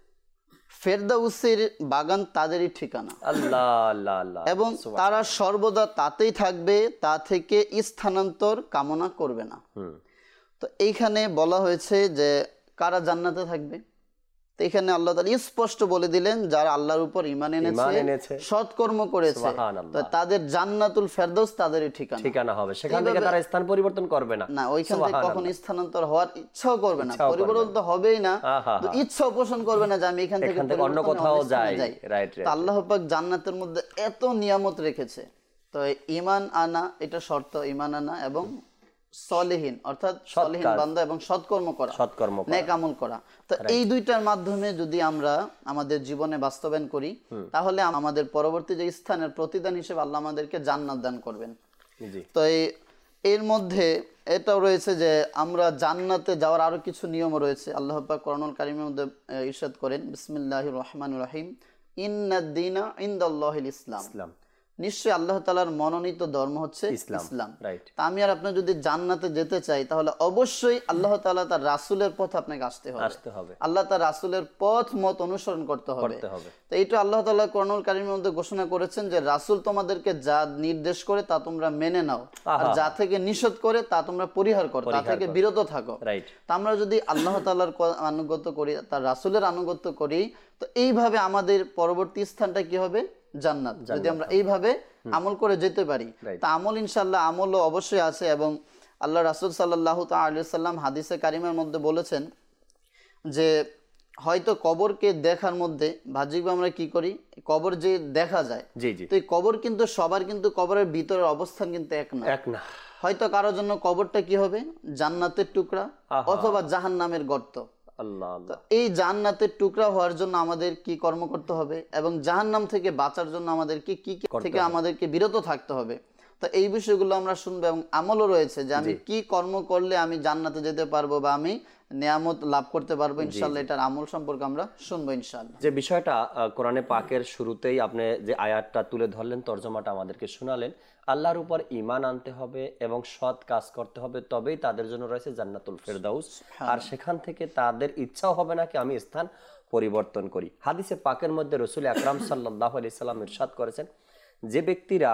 ফেরদাউসের বাগান তাদেরই ঠিকানা, আল্লাহ আল্লাহ আল্লাহ, এবং তারা সর্বদা তাতেই থাকবে, তা থেকে স্থানান্তর কামনা করবে না। তো এইখানে বলা হয়েছে যে কারা জান্নাতে থাকবে। তো এখানে আল্লাহ তাআলা স্পষ্ট বলে দিলেন যারা আল্লাহর উপর ঈমান এনেছে, সৎকর্ম করেছে, তো তাদের জান্নাতুল ফেরদাউস তাদেরই ঠিকানা ঠিকানা হবে। সেখান থেকে তারা স্থান পরিবর্তন করবে না, না ওইখান থেকে কখনো স্থানান্তর হওয়ার ইচ্ছাও করবে না, পরিবর্তন তো হবেই না, তো ইচ্ছাও পোষণ করবে না যে আমি এখান থেকে অন্য কোথাও যাই। রাইট। তো আল্লাহ পাক জান্নাতের মধ্যে এত নিয়ামত রেখেছে, তো ঈমান আনা এটা শর্ত, ঈমান আনা এবং সলিহিন অর্থাৎ সলিহিন বান্দা এবং সৎকর্ম করা, সৎকর্ম নেক আমল করা। তো এই দুইটার মাধ্যমে যদি আমরা আমাদের জীবনে বাস্তবায়ন করি, তাহলে আমাদের পরবর্তী যে স্থানের প্রতিদান হিসেবে আল্লাহ আমাদেরকে জান্নাত দান করবেন। তো এর মধ্যে এটাও রয়েছে যে আমরা জান্নাতে যাওয়ার আরো কিছু নিয়ম রয়েছে। আল্লাহ পাক কোরআনুল কারীমের মধ্যে ইরশাদ করেন, বিসমিল্লাহির রহমানির রহিম, ইন্নাদ-দীনা ইনদাল্লাহিল ইসলাম। নিশ্চয়ই আল্লাহ তাআলার মনোনীত ধর্ম হচ্ছে ইসলাম। তা আমি আর আপনি যদি জান্নাতে যেতে চাই, তাহলে অবশ্যই আল্লাহ তাআলা তার রাসূলের পথ আপনাকে আসতে হবে, আল্লাহ তার রাসূলের পথ মত অনুসরণ করতে হবে। তো এইটা আল্লাহ তাআলা কোরআনুল কারীমের মধ্যে ঘোষণা করেছেন যে রাসূল তোমাদেরকে যা নির্দেশ করে তা তোমরা মেনে নাও, আর যা থেকে নিষেধ করে তা তোমরা পরিহার করো, তা থেকে বিরত থাকো। তা আমরা যদি আল্লাহ তাআলার আনুগত্য করি, তার রাসূলের আনুগত্য করি, তো এইভাবে আমাদের পরবর্তী স্থানটা কি হবে? জান্নাত। যদি আমরা এইভাবে আমল করে যেতে পারি, তা আমল ইনশাআল্লাহ আমলও অবশ্যই আছে। এবং আল্লাহ রাসূল সাল্লাল্লাহু তাআলা আলাইহি সাল্লাম হাদিসে কারিমের মধ্যে বলেছেন যে হয়তো কবরকে দেখার মধ্যে বাহ্যিকভাবে আমরা কি করি, কবর যে দেখা যায়, তো এই কবর কিন্তু সবার কিন্তু কবরের ভিতরের অবস্থান কিন্তু এক না, এক না। হয়তো কারোর জন্য কবরটা কি হবে, জান্নাতের টুকরা অথবা জাহান্নামের গর্ত। আল্লাহ আল্লাহ। এই জান্নাতের টুকরা হওয়ার জন্য আমাদের কি কর্ম করতে হবে এবং জাহান্নাম থেকে বাঁচার জন্য আমাদেরকে কি কি থেকে আমাদেরকে বিরত থাকতে হবে, তো এই বিষয়গুলো আমরা শুনবো এবং আমলও রয়েছে যে আমি কি কর্ম করলে আমি জান্নাতে যেতে পারবো বা আমি নিয়ামত লাভ করতে পারবো ইনশাআল্লাহ। এটার আমল সম্পর্কে আমরা শুনবো ইনশাআল্লাহ। যে বিষয়টা কোরআনে পাকের শুরুতেই আপনি যে আয়াতটা তুলে ধরলেন, তর্জমাটা আমাদেরকে শোনালেন, আল্লাহর উপর ঈমান আনতে হবে এবং সৎ কাজ করতে হবে, তবেই তাদের জন্য রয়েছে জান্নাতুল ফেরদাউস। আর সেখান থেকে তাদের ইচ্ছাও হবে না কি আমি স্থান পরিবর্তন করি। হাদিসে পাকের মধ্যে রাসূল আকরাম সাল্লাল্লাহু আলাইহি সাল্লাম ইরশাদ করেছেন, যে ব্যক্তিরা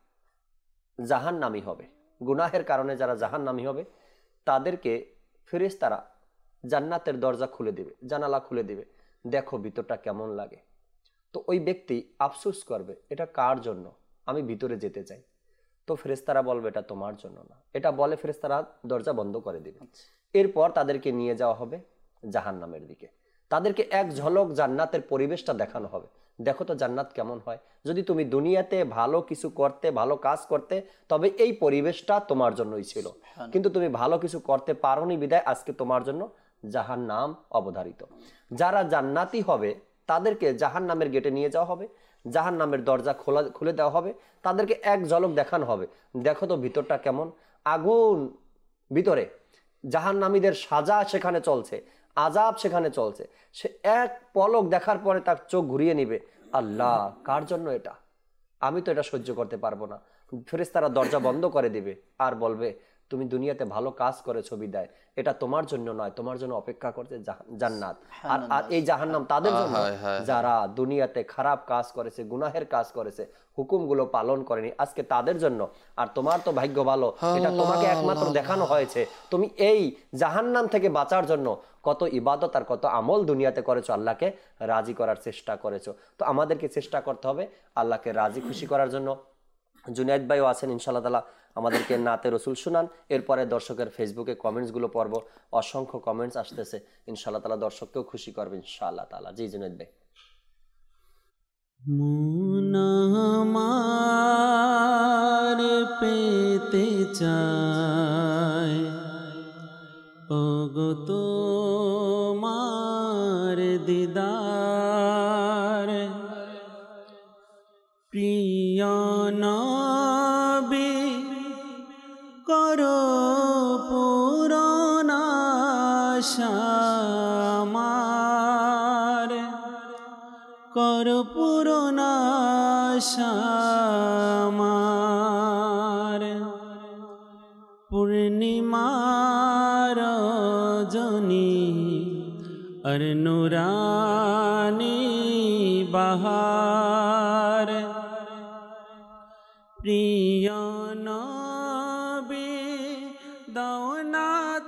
জাহান্নামী হবে, গুনাহের কারণে যারা জাহান্নামী হবে, তাদেরকে ফেরেশতারা জান্নাতের দরজা খুলে দিবে, জানালা খুলে দিবে, দেখো ভিতরটা কেমন লাগে। তো ওই ব্যক্তি আফসোস করবে, এটা কার জন্য, আমি ভিতরে যেতে চাই। তো ফেরেশতারা বলবে এটা তোমার জন্য না, এটা বলে ফেরেশতারা দরজা বন্ধ করে দিবে। এরপর তাদেরকে নিয়ে যাওয়া হবে জাহান্নামের দিকে, তাদেরকে এক ঝলক জান্নাতের পরিবেশটা দেখানো হবে, দেখো তো জান্নাত কেমন হয়। যদি তুমি দুনিয়াতে ভালো কিছু করতে, ভালো কাজ করতে, তবে এই পরিবেশটা তোমার জন্যই ছিল, কিন্তু তুমি ভালো কিছু করতে পারোনি বিদায় আজকে তোমার জন্য জাহান্নাম অবধারিত। যারা জান্নাতি হবে তাদেরকে জাহান্নামের গেটে নিয়ে যাওয়া হবে, জাহান্নামের দরজা খোলা খুলে দেওয়া হবে, তাদেরকে এক ঝলক দেখানো হবে, দেখো তো ভিতরটা কেমন, আগুন ভিতরে, জাহান্নামীদের সাজা সেখানে চলছে, আজাব সেখানে চলছে। সে এক পলক দেখার পরে তার চোখ ঘুরিয়ে নিবে, আল্লাহ কার জন্য এটা, আমি তো এটা সহ্য করতে পারবো না। ফেরেশতারা দরজা বন্ধ করে দিবে আর বলবে তুমি দুনিয়াতে ভালো কাজ করেছো বিদায়, এটা তোমার জন্য নয়, তোমার জন্য অপেক্ষা করছে জান্নাত। আর আর এই জাহান্নাম তাদের জন্য যারা দুনিয়াতে খারাপ কাজ করেছে, গুনাহের কাজ করেছে, হুকুমগুলো পালন করেনি, আজকে তাদের জন্য। আর তোমার তো ভাগ্য ভালো, এটা তোমাকে একমাত্র দেখানো হয়েছে, তুমি এই জাহান্নাম থেকে বাঁচার জন্য কত ইবাদত আর কত আমল দুনিয়াতে করেছো, আল্লাহকে রাজি করার চেষ্টা করেছো। তো আমাদেরকে চেষ্টা করতে হবে আল্লাহকে রাজি খুশি করার জন্য। জুনায়েদ ভাইও আছেন, ইনশাআল্লাহ তাআলা আমাদেরকে নাতে রসুল শুনান, এরপরে দর্শকের ফেসবুকে কমেন্টসগুলো পড়বো, অসংখ্য কমেন্টস আসতেছে, ইনশাআল্লাহ তাআলা দর্শককেও খুশি করবে ইনশাআল্লাহ তাআলা। জি জুনায়েদ ভাই। মুনামার পেতে চায় ওগো তোমার দিদার, প্রিয় নবী করো পূরণ আশা আমার, করো পূরণ আশা আমার। পূর্ণিমার রজনী আর নুরানি বাহার, প্রিয় নবী দাও না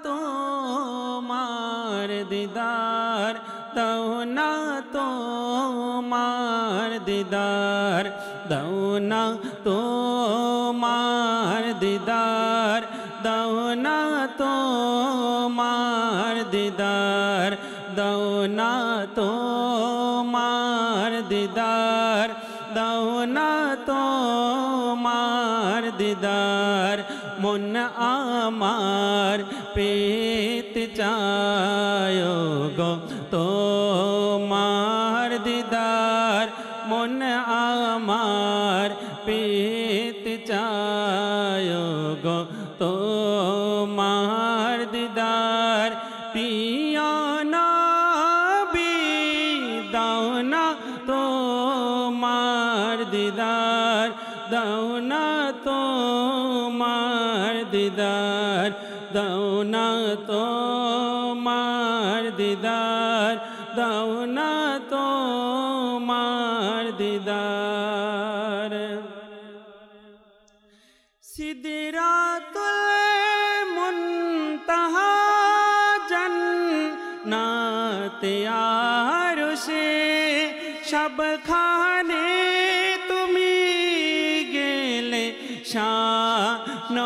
তোমার দিদার, দাও না তোমার দিদার, দাও না তোমার দিদার, দাও না তোমার দিদার, দাও না তোমার দিদার, দাও না তোমার দিদার। মন আমার পেতে চায় গো তোমার দিদার, মন আমার পেতে চায় গো তোমার দিদার। প্রিয় নবী দাও না তোমার দিদার, দাও না তোমার দিদার, দাও না তোমার দিদার, দাও না তোমার দিদার। সিদরাতুল মুনতাহা জান্নাতে আরশে সবখানে তুমি গেলে শান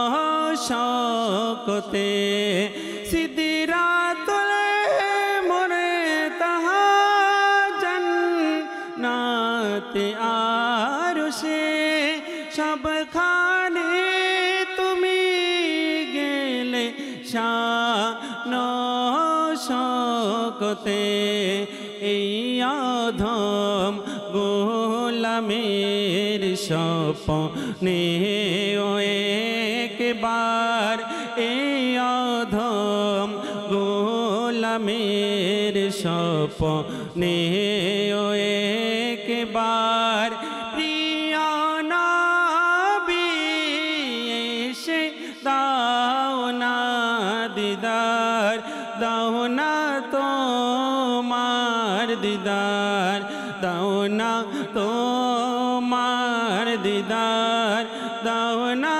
শওকতে। সিদরাতুল মুনতাহা জান্নাতে আরশে সবখানে তুমি হতে এই অধম গোলামের স্বপ্নে ও একবার এই অধম গোলামের স্বপ্নে ও একবার প্রিয় নবী এসে দাও না দিদার, দাও না তোমার দিদার, দাও না তোমার দিদার, দাও না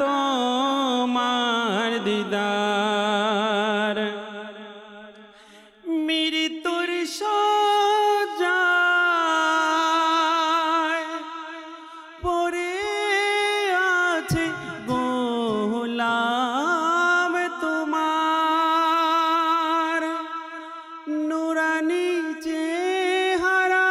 তোমার দিদার। মৃত্যুর শয্যায় পড়ে আছে গোলাম তোমার, নুরানি চেহারা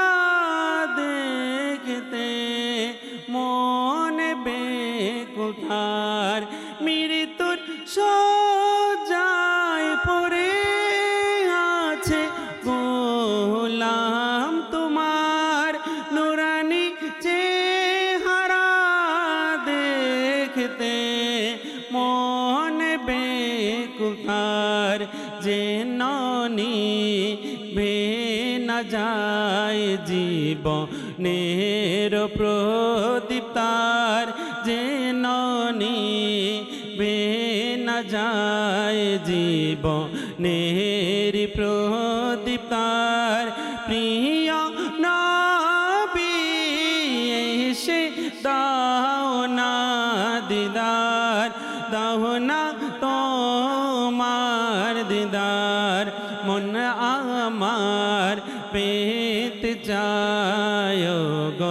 দেখতে মন বেকুঠার। মৃত্যুর শয্যায় পড়ে আছে গোলাম তোমার, নুরানি চেহারা দেখতে মন বেকুঠার। যে ননি ভে না যায় জীবনের প্রদীপ তার, যে ননি ভে না যায় জীবনের প্রদীপ তার। প্রিয় নবী এসে দাও না দিদার, দাও না তোমার দিদার। মন আমার পেতে চায় গো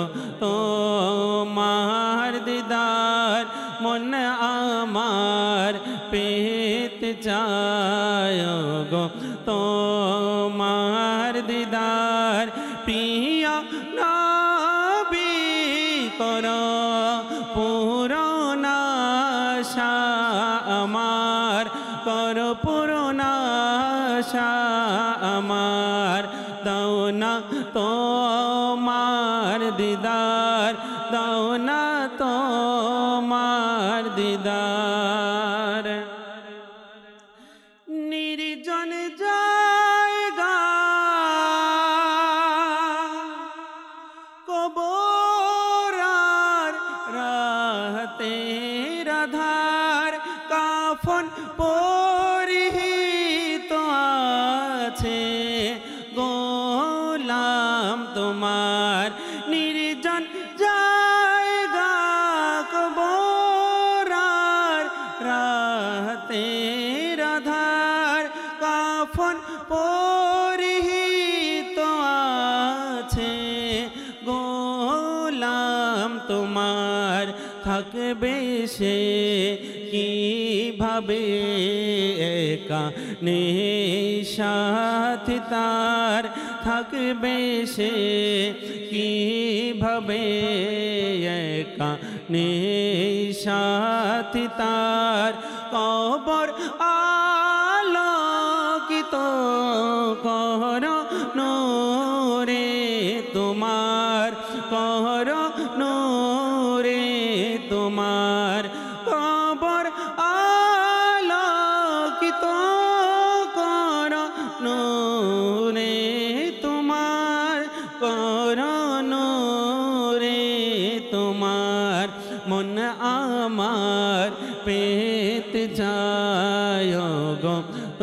তোমার দিদার, মন আমার পেতে চায় গো তোমার দিদার। প্রিয় নবী করো পূরণ আশা আমার, করো পূরণ আশা আমার। দাও না তোমার দিদার, দাও না তোমার দিদার। নির্জন জায়গা কবর আর রাতের আধার, কাফন পরিহিত আছে গোলাম তোমার। নির্জন জায়গা কবর আর রাতের আধার, কাফন পরিহিত আছে গোলাম তোমার। থাকবে সে কিভাবে একা সাথী তার, থাকবে সে কিভাবে একা সাথী তার। কবর আলোকিত কর নূরে তোমার, কর নূরে তোমার। কবর আলোকিত কর নূরে তোমার, কর নূরে তোমার। মন আমার পেতে যায় গো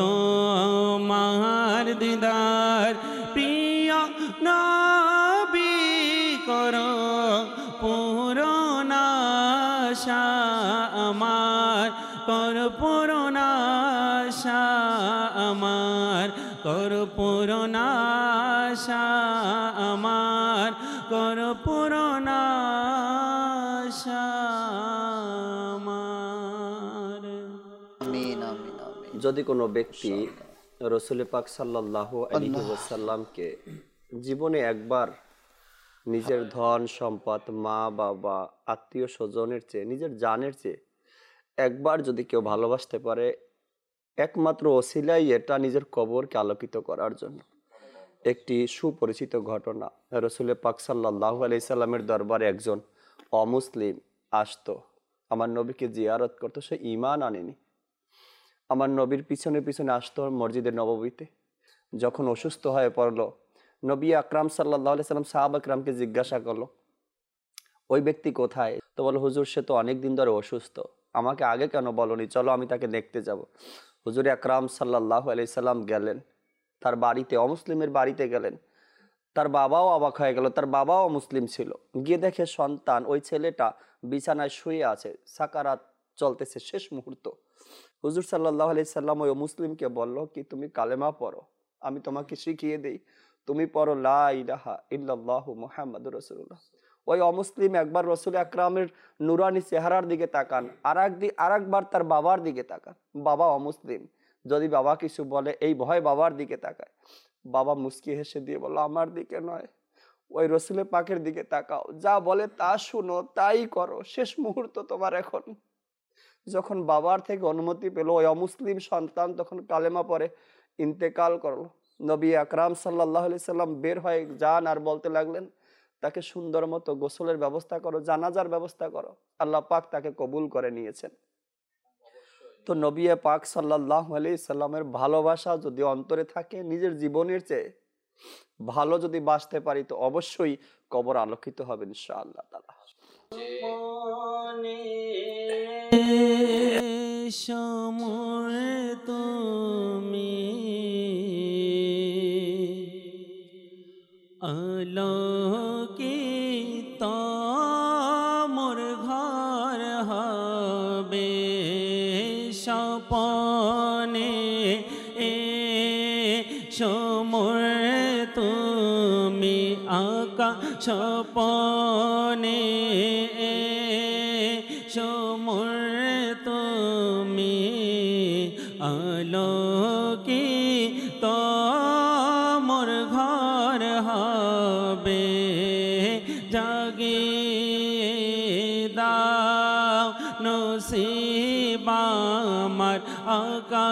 তোমার দিদার। প্রিয় নবী করো পূরণ আশা আমার, কর পূরণ আশা আমার, কর পূরণ আশা আমার, কর পূরণ আশা আমার। আমিন আমিন আমিন। যদি কোনো ব্যক্তি রসুল পাক সাল্লাল্লাহু আলাইহি ওয়াসাল্লামকে জীবনে একবার নিজের ধন সম্পদ, মা বাবা, আত্মীয় স্বজনের চেয়ে, নিজের জানের চেয়ে একবার যদি কেউ ভালোবাসতে পারে, একমাত্র ওসিলাই এটা নিজের কবরকে আলোকিত করার জন্য। একটি সুপরিচিত ঘটনা। রসুল পাক সাল্লাল্লাহু আলাইহি সাল্লামের দরবারে একজন অমুসলিম আসতো, আমার নবীকে জিয়ারত করতো। সে ঈমান আনেনি। আমার নবীর পিছনে পিছনে আসতো মসজিদে নববীতে। যখন অসুস্থ হয়ে পড়লো, নবী আকরাম সাল্লাল্লাহু আলাইহি সাল্লাম সাহাবা একরামকে জিজ্ঞাসা করলো, ওই ব্যক্তি কোথায়? তো বলো, হুজুর সে তো অনেক দিন ধরে অসুস্থ, আমাকে আগে কেন বলনি? চলো আমি তাকে দেখতে যাব। হুজুর আকরাম সাল্লাল্লাহু আলাইহি সাল্লাম গেলেন তার বাড়িতে, অমুসলিমের বাড়িতে গেলেন। তার বাবাও অবাক হয়ে গেল, তার বাবাও মুসলিম ছিল। গিয়ে দেখে সন্তান, ওই ছেলেটা বিছানায় শুয়ে আছে, সাকারাত চলতেছে, শেষ মুহূর্ত। হুজুর সাল্লাল্লাহু আলাইহি সাল্লাম ওই মুসলিমকে বলল, কি তুমি কালেমা পড়ো? আমি তোমাকে শিখিয়ে দেই, তুমি পড়ো লা ইলাহা ইল্লাল্লাহু মুহাম্মাদুর রাসূলুল্লাহ। ওই অমুসলিম একবার রসুল আকরামের নুরানি চেহারার দিকে তাকান, আর একদিন আর একবার তার বাবার দিকে তাকান। বাবা অমুসলিম, যদি বাবা কিছু বলে এই ভয় বাবার দিকে তাকায়। বাবা মুস্কি হেসে দিয়ে বলল, আমার দিকে নয়, ওই রসুলের পাকের দিকে তাকাও, যা বলে তা শুনো, তাই করো, শেষ মুহূর্ত তোমার এখন। যখন বাবার থেকে অনুমতি পেল, ওই অমুসলিম সন্তান তখন কালেমা পড়ে ইন্তেকাল করলো। নবী আকরাম সাল্লাল্লাহু আলাইহি সাল্লাম বের হয়ে যান আর বলতে লাগলেন, তাকে সুন্দর মতো গোসলের ব্যবস্থা করো, জানাজার ব্যবস্থা করো। আল্লাহ পাক তাকে কবুল করে নিয়েছেন। তো নবী পাক সাল্লাল্লাহু আলাইহি সাল্লামের ভালোবাসা যদি অন্তরে থাকে, নিজের জীবনের চেয়ে ভালো যদি বাঁচতে পারি, তো অবশ্যই কবর আলোকিত হবে ইনশাআল্লাহ তাআলা। সময় তুমি আলোকিত মোর ঘর হবে, স্বপনে এ সময় তুমি আকাশ স্বপনে এ সময় তুমি আলোকিত মোর ঘর হবে, জাগিয়ে দাও নসিব আমার আকা,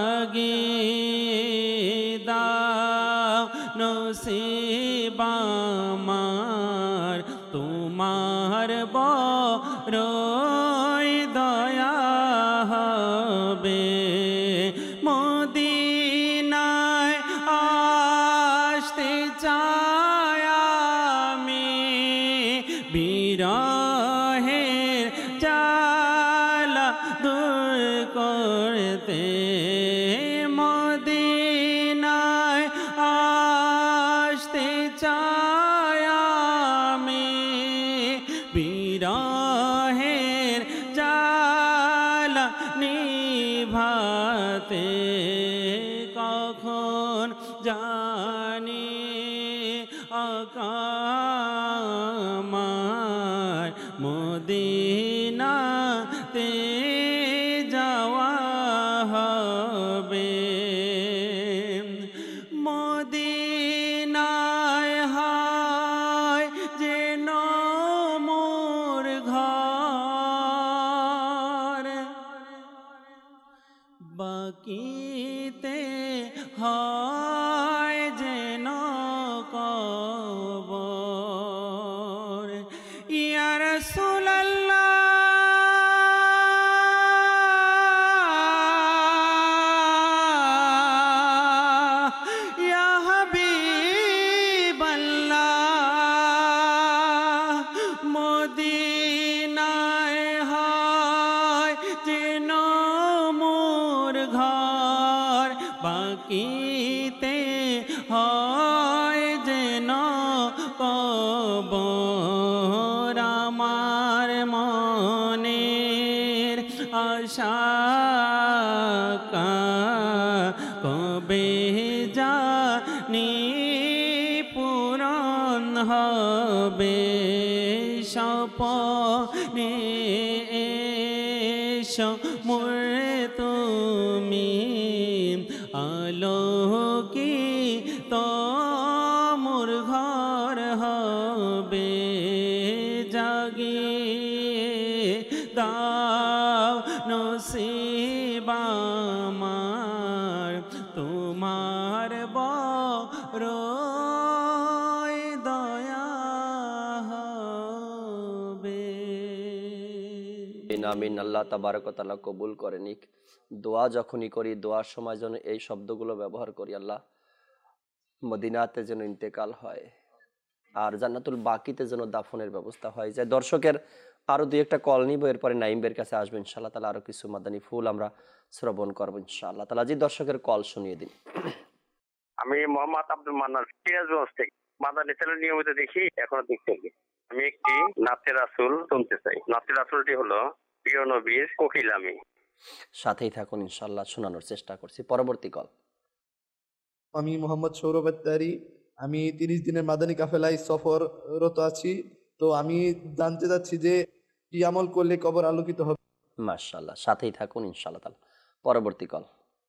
জাগিয়ে দাও নসিব আমার, তোমার বড়ই দয়া হবে। মদিনায় আসতে চাই আমি, বিরহের জ্বালা দূর করতে। মদিনায় আসতে চাই আমি, বিরহের জ্বালা নিভাতে। কখন জানি আকা আমার মদিনাতে যাওয়া হবে। মদিনায় হয় যেন মোর ঘর, বাকিতে হয় যেন কবর। ইয়া রাসূলুল্লাহ ইয়া হাবিবাল্লাহ, মদিনায় হয় যেন মোর ঘর, বাকিতে হয় যেন কবর। আমার মনের আশা কবে জানি পূরণ হবে, স্বপনে এসো মোর তুমি আলোকিত মোর ঘর হবে, জাগিয়ে দাও নসিব আমার তোমার বড় আমিন। আল্লাহ তাবারক ওয়া তাআলা কবুল করে নিক। দোয়া যখনই করি, দোয়ার সময় যেন এই শব্দগুলো ব্যবহার করি, আল্লাহ মদিনাতে যেন ইন্তেকাল হয়, আর জান্নাতুল বাকিতে যেন দাফনের ব্যবস্থা হয় যায়। দর্শকের আরো দুই একটা কল নিব, এরপরে নাইমের কাছে আসবেন ইনশাআল্লাহ তাআলা, আরো কিছু মাদানী ফুল আমরা শ্রবণ করবো ইনশাআল্লাহ তাআলা। জি, দর্শকের কল শুনিয়ে দিন। আমি মোহাম্মদ আব্দুল মান্নান, সিরাজগঞ্জ থেকে মাদানী চ্যানেল নিয়মিত দেখি, এখনো দেখতে থাকি। আমি একটি নাতে রাসূল শুনতে চাই। নাতে রাসূলটি হলো প্রিয় নবীর কোকিলামি। সাথেই থাকুন, ইনশাআল্লাহ শোনানোর চেষ্টা করছি। পরবর্তী কল। আমি মোহাম্মদ সৌরভ আত্তারি, আমি তিরিশ দিনের মাদানী কাফেলায় সফররত আছি। তো আমি জানতে চাচ্ছি যে কি আমল করলে কবর আলোকিত হবে। মাশাআল্লাহ, সাথেই থাকুন ইনশাআল্লাহ তাআলা। পরবর্তী কল।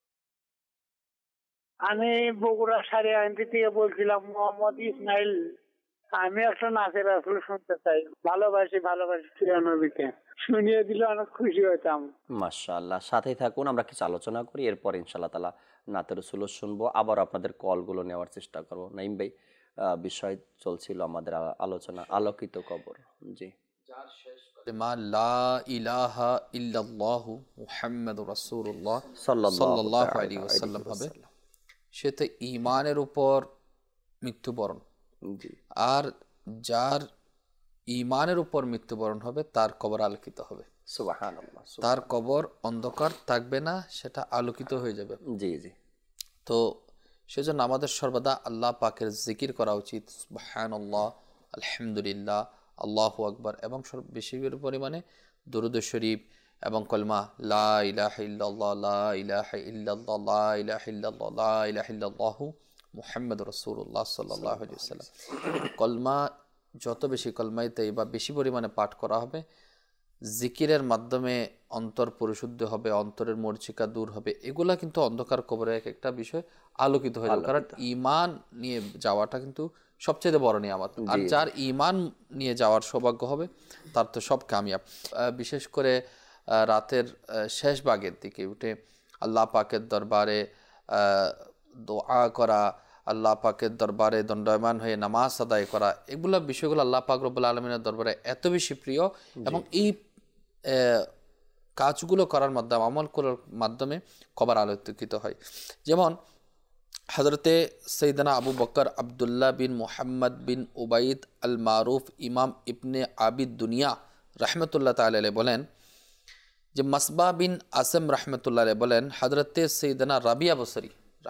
আমি বগুড়া সাড়ে আইনটি থেকে বলছিলাম, মোহাম্মদ ইসমাইল। আমি একটা নাচের আসলে শুনতে চাই, ভালোবাসি ভালোবাসি প্রিয় নবীকে, শুনিয়ে দিলে অনেক খুশি হতাম। মাশাআল্লাহ, সাথেই থাকুন, আমরা কিছু আলোচনা করি, এরপর ইনশাআল্লাহ তাআলা নাতের রাসূল শুনবো, আবার আপনাদের কলগুলো নেওয়ার চেষ্টা করবো। নাইম ভাই, বিষয় চলছিল আমাদের আলোচনা আলোকিত কবর। জি, লা ইলাহা ইল্লাল্লাহু মুহাম্মাদুর রাসূলুল্লাহ সাল্লাল্লাহু আলাইহি ওয়াসাল্লাম হবে, সেটা ঈমানের উপর মৃত্যুবরণ। আর যার ঈমানের উপর মৃত্যুবরণ হবে তার কবর আলোকিত হবে। সুবহানাল্লাহ, তার কবর অন্ধকার থাকবে না, সেটা আলোকিত হয়ে যাবে। জি জি। তো সেজন্য আমাদের সর্বদা আল্লাহ পাকের জিকির করা উচিত। সুবহানাল্লাহ, আলহামদুলিল্লাহ, আল্লাহু আকবার, এবং বেশি পরিমাণে দুরূদ শরীফ এবং কলমা লা ইলাহা ইল্লাল্লাহ, লা ইলাহা ইল্লাল্লাহ, লা ইলাহা ইল্লাল্লাহ, লা ইলাহা ইল্লাল্লাহু মুহাম্মাদুর রাসূলুল্লাহ সাল্লাল্লাহু আলাইহি ওয়াসাল্লাম। কলমা যত বেশি কলমাই তাইয়্যিবা বেশি পরিমাণে পাঠ করা হবে, জিকিরের মাধ্যমে অন্তর পরিশুদ্ধ হবে, অন্তরের মরচিকা দূর হবে। এগুলা কিন্তু অন্ধকার কবরে এক একটা বিষয় আলোকিত হয়ে যাবে, কারণ ঈমান নিয়ে যাওয়াটা কিন্তু সবচেয়ে বড় নিয়ামত। আর যার ঈমান নিয়ে যাওয়ার সৌভাগ্য হবে তার তো সব কামিয়াব। বিশেষ করে রাতের শেষ ভাগের দিকে উঠে আল্লাহ পাকের দরবারে দোয়া করা, আল্লাহ পাকের দরবারে দণ্ডায়মান হয়ে নামাজ আদায় করা, এগুলা বিষয়গুলো আল্লাহ পাক রব্বুল আলামিনের দরবারে এত বেশি প্রিয়, এবং এই কাজগুলো করার মাধ্যমে, আমল করার মাধ্যমে কবর আলোকিত হয়। যেমন হযরতে সৈয়দনা আবু বকর আবদুল্লাহ বিন মুহাম্মদ বিন উবাইদ আল মারুফ ইমাম ইবনে আবিদ দুনিয়া রাহমাতুল্লাহ তাআলা আলাইহি বলেন যে মাসবা বিন আসম রাহমাতুল্লাহ আলাইহি বলেন, হযরতে সৈয়দনা রাবিয়া বসরি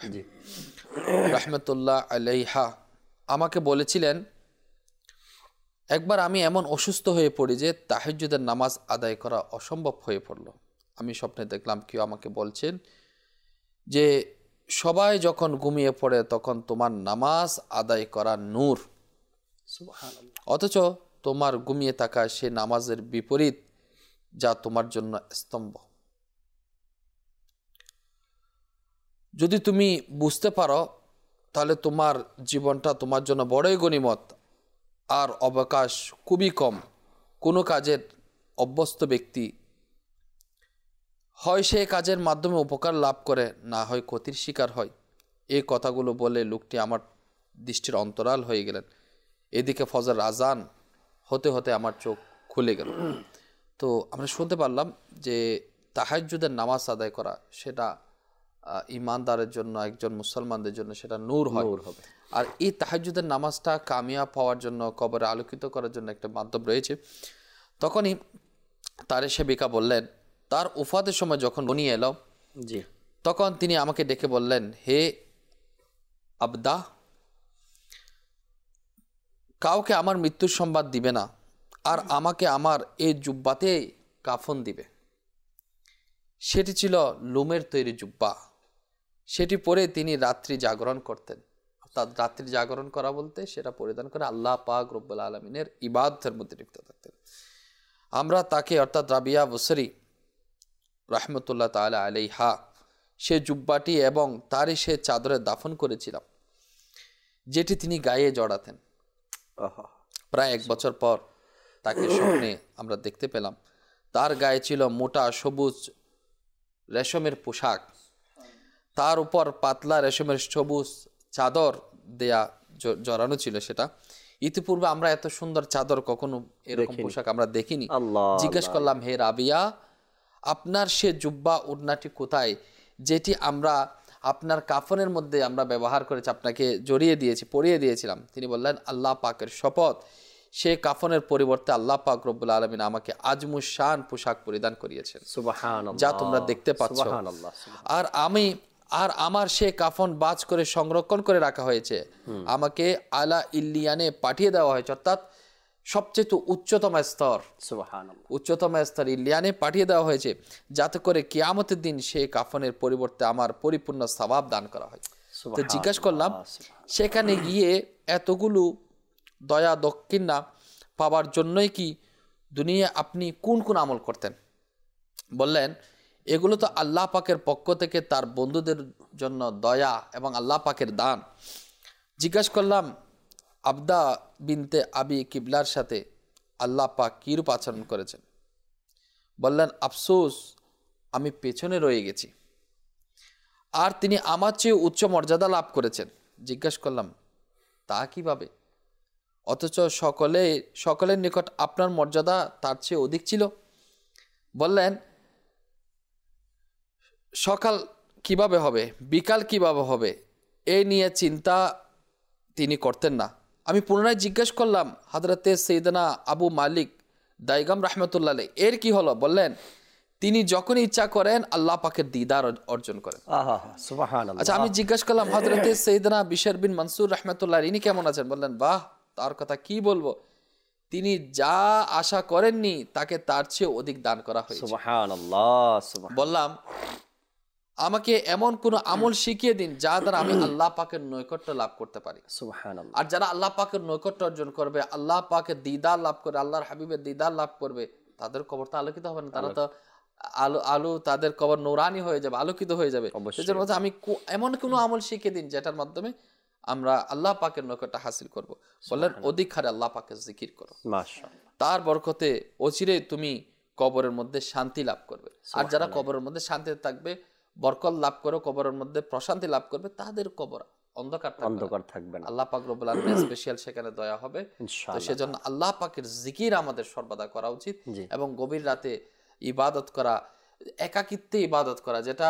রাহমাতুল্লাহ আলাইহা আমাকে বলেছিলেন, একবার আমি এমন অসুস্থ হয়ে পড়ি যে তাহাজ্জুদের নামাজ আদায় করা অসম্ভব হয়ে পড়ল। আমি স্বপ্নে দেখলাম কেউ আমাকে বলছেন যে সবাই যখন ঘুমিয়ে পড়ে তখন তোমার নামাজ আদায় করা নূর, অথচ তোমার ঘুমিয়ে থাকা সে নামাজের বিপরীত, যা তোমার জন্য স্তম্ভ। যদি তুমি বুঝতে পারো তাহলে তোমার জীবনটা তোমার জন্য বড়ই গনিমত, আর অবকাশ খুবই কম। কোনো কাজের অভ্যস্ত ব্যক্তি হয় সে কাজের মাধ্যমে উপকার লাভ করে, না হয় ক্ষতির শিকার হয়। এই কথাগুলো বলে লোকটি আমার দৃষ্টির অন্তরাল হয়ে গেলেন। এদিকে ফজর আজান হতে হতে আমার চোখ খুলে গেল। তো আমরা শুনতে পারলাম যে তাহাজ্জুদের নামাজ আদায় করা সেটা ইমানদারের জন্য, একজন মুসলমানদের জন্য সেটা নূর হয়। আর এই তাহাজ্জুদের নামাজটা কামিয়াব পাওয়ার জন্য, কবরে আলোকিত করার জন্য একটা মাধ্যম রয়েছে। তখনই তার সেবিকা বললেন, তার উফাতের সময় যখন উনি এলো, জি, তখন তিনি আমাকে ডেকে বললেন, হে আবদা, কাউকে আমার মৃত্যুর সংবাদ দিবে না, আর আমাকে আমার এই জুব্বাতে কাফন দিবে। সেটি ছিল লোমের তৈরি জুব্বা। সেটি পরে তিনি রাত্রি জাগরণ করতেন। অর্থাৎ রাত্রি জাগরণ করা বলতে সেটা পরিধান করে আল্লাহ পাক রব্বুল আলামিনের ইবাদতের মধ্যে লিপ্ত থাকতেন। আমরা তাকে, অর্থাৎ রাবিয়া বসরি রাহমাতুল্লাহ তাআলা আলাইহা, সে জুব্বাটি এবং তারই সে চাদরে দাফন করেছিলাম, যেটি তিনি গায়ে জড়াতেন। প্রায় এক বছর পর তাকে স্বপ্নে আমরা দেখতে পেলাম। তার গায়ে ছিল মোটা সবুজ রেশমের পোশাক, তার উপর পাতলা রেশমের সবুজ চাদর দেয়া জড়ানো ছিল সেটা, ইতিপূর্বে আমরা এত সুন্দর চাদর কখনো এরকম পোশাক আমরা দেখিনি। জিজ্ঞেস করলাম, হে রাবিয়া, আপনার সে জুব্বা ওড়নাটি কোথায় যেটি আমরা আপনার কাফনের মধ্যে আমরা ব্যবহার করেছি, আপনাকে জড়িয়ে দিয়েছি, পরিয়ে দিয়েছিলাম? তিনি বললেন, আল্লাহ পাকের শপথ, সে কাফনের পরিবর্তে আল্লাহ পাক রব্বুল আলামিন আমাকে আজমুশ শান পোশাক পরিধান করিয়েছেন, সুবহানাল্লাহ, যা তোমরা দেখতে পাচ্ছ। আর আমি আর আমার সে কাফন বাজ করে সংরক্ষণ করে রাখা হয়েছে, আমাকে আলা ইল্লিয়ানে পাঠিয়ে দেওয়া হয়েছে, অর্থাৎ সবচেয়ে উচ্চতম স্তর, সুবহানাল্লাহ, উচ্চতম স্তর ইল্লিয়ানে পাঠিয়ে দেওয়া হয়েছে, যাতে করে কিয়ামতের দিন সে কাফনের পরিবর্তে আমার পরিপূর্ণ সওয়াব দান করা হয়। তো জিজ্ঞাসা করলাম, সেখানে গিয়ে এতগুলো দয়া দক্ষিণা পাওয়ার জন্যই কি দুনিয়া আপনি কোন কোন আমল করতেন? বললেন, এগুলো তো আল্লাহ পাকের পক্ষ থেকে তার বন্ধুদের জন্য দয়া এবং আল্লাহ পাকের দান। জিজ্ঞাসা করলাম, আবদা বিনতে আবি কিবলার সাথে আল্লাহ পাক কিরূপ আচরণ করেছেন? বললেন, আফসোস, আমি পেছনে রয়ে গেছি, আর তিনি আমার চেয়ে উচ্চ মর্যাদা লাভ করেছেন। জিজ্ঞাসা করলাম, তা কিভাবে? অথচ সকলে সকলের নিকট আপনার মর্যাদা তার চেয়ে অধিক ছিল। বললেন, সকাল কিভাবে হবে, বিকাল কিভাবে হবে, এ নিয়ে চিন্তা তিনি করতেন না। আমি পুনরায় জিজ্ঞাসা করলাম, হযরতে সৈয়দনা আবু মালিক দাইগাম রাহমাতুল্লাহ আলাইহি, এর কি হলো? বললেন, তিনি যখন ইচ্ছা করেন আল্লাহ পাকের দিদার অর্জন করেন। সুবহানাল্লাহ। আচ্ছা, আমি জিজ্ঞাসা করলাম, হযরতে সৈয়দনা বিশর বিন মনসুর রাহমাতুল্লাহ আলাইহি, ইনি কেমন আছেন? বললেন, বাহ, তার কথা কি বলবো, তিনি যা আশা করেননি তাকে তার চেয়ে অধিক দান করা হয়েছে। সুবহানাল্লাহ। বললাম, আমাকে এমন কোন আমল শিখিয়ে দিন যা দ্বারা আমি আল্লাহ পাকের নৈকট্য লাভ করতে পারি। সুবহানাল্লাহ। আর যারা আল্লাহ পাকের নৈকট্য অর্জন করবে, আল্লাহ পাকের দিদার লাভ করে, আল্লাহর হাবিবের দিদার লাভ করবে, তাদের কবর তো আলোকিত হবে না, তারা তো আলো আলো তাদের কবর নূরানি হয়ে যাবে, আলোকিত হয়ে যাবে। সেজন্য আমি এমন কোন আমল শিখিয়ে দিন যেটার মাধ্যমে আমরা আল্লাহ পাকের নৈকট্য হাসিল করব। বললেন, অধিক হারে আল্লাহ পাকের জিকির করো, মাশাআল্লাহ, তার বরকতে অচিরে তুমি কবরের মধ্যে শান্তি লাভ করবে। আর যারা কবরের মধ্যে শান্তিতে থাকবে, বরকত লাভ করে, কবরের মধ্যে প্রশান্তি লাভ করবে, তাদের কবর অন্ধকার অন্ধকার থাকবে না। আল্লাহ পাক রব্বুল আলামিন স্পেশাল সেখানে দয়া হবে। তো সেজন্য আল্লাহ পাকের জিকির আমাদের সর্বদা করা উচিত, এবং গভীর রাতে ইবাদত করা, একাকিত্বে ইবাদত করা, যেটা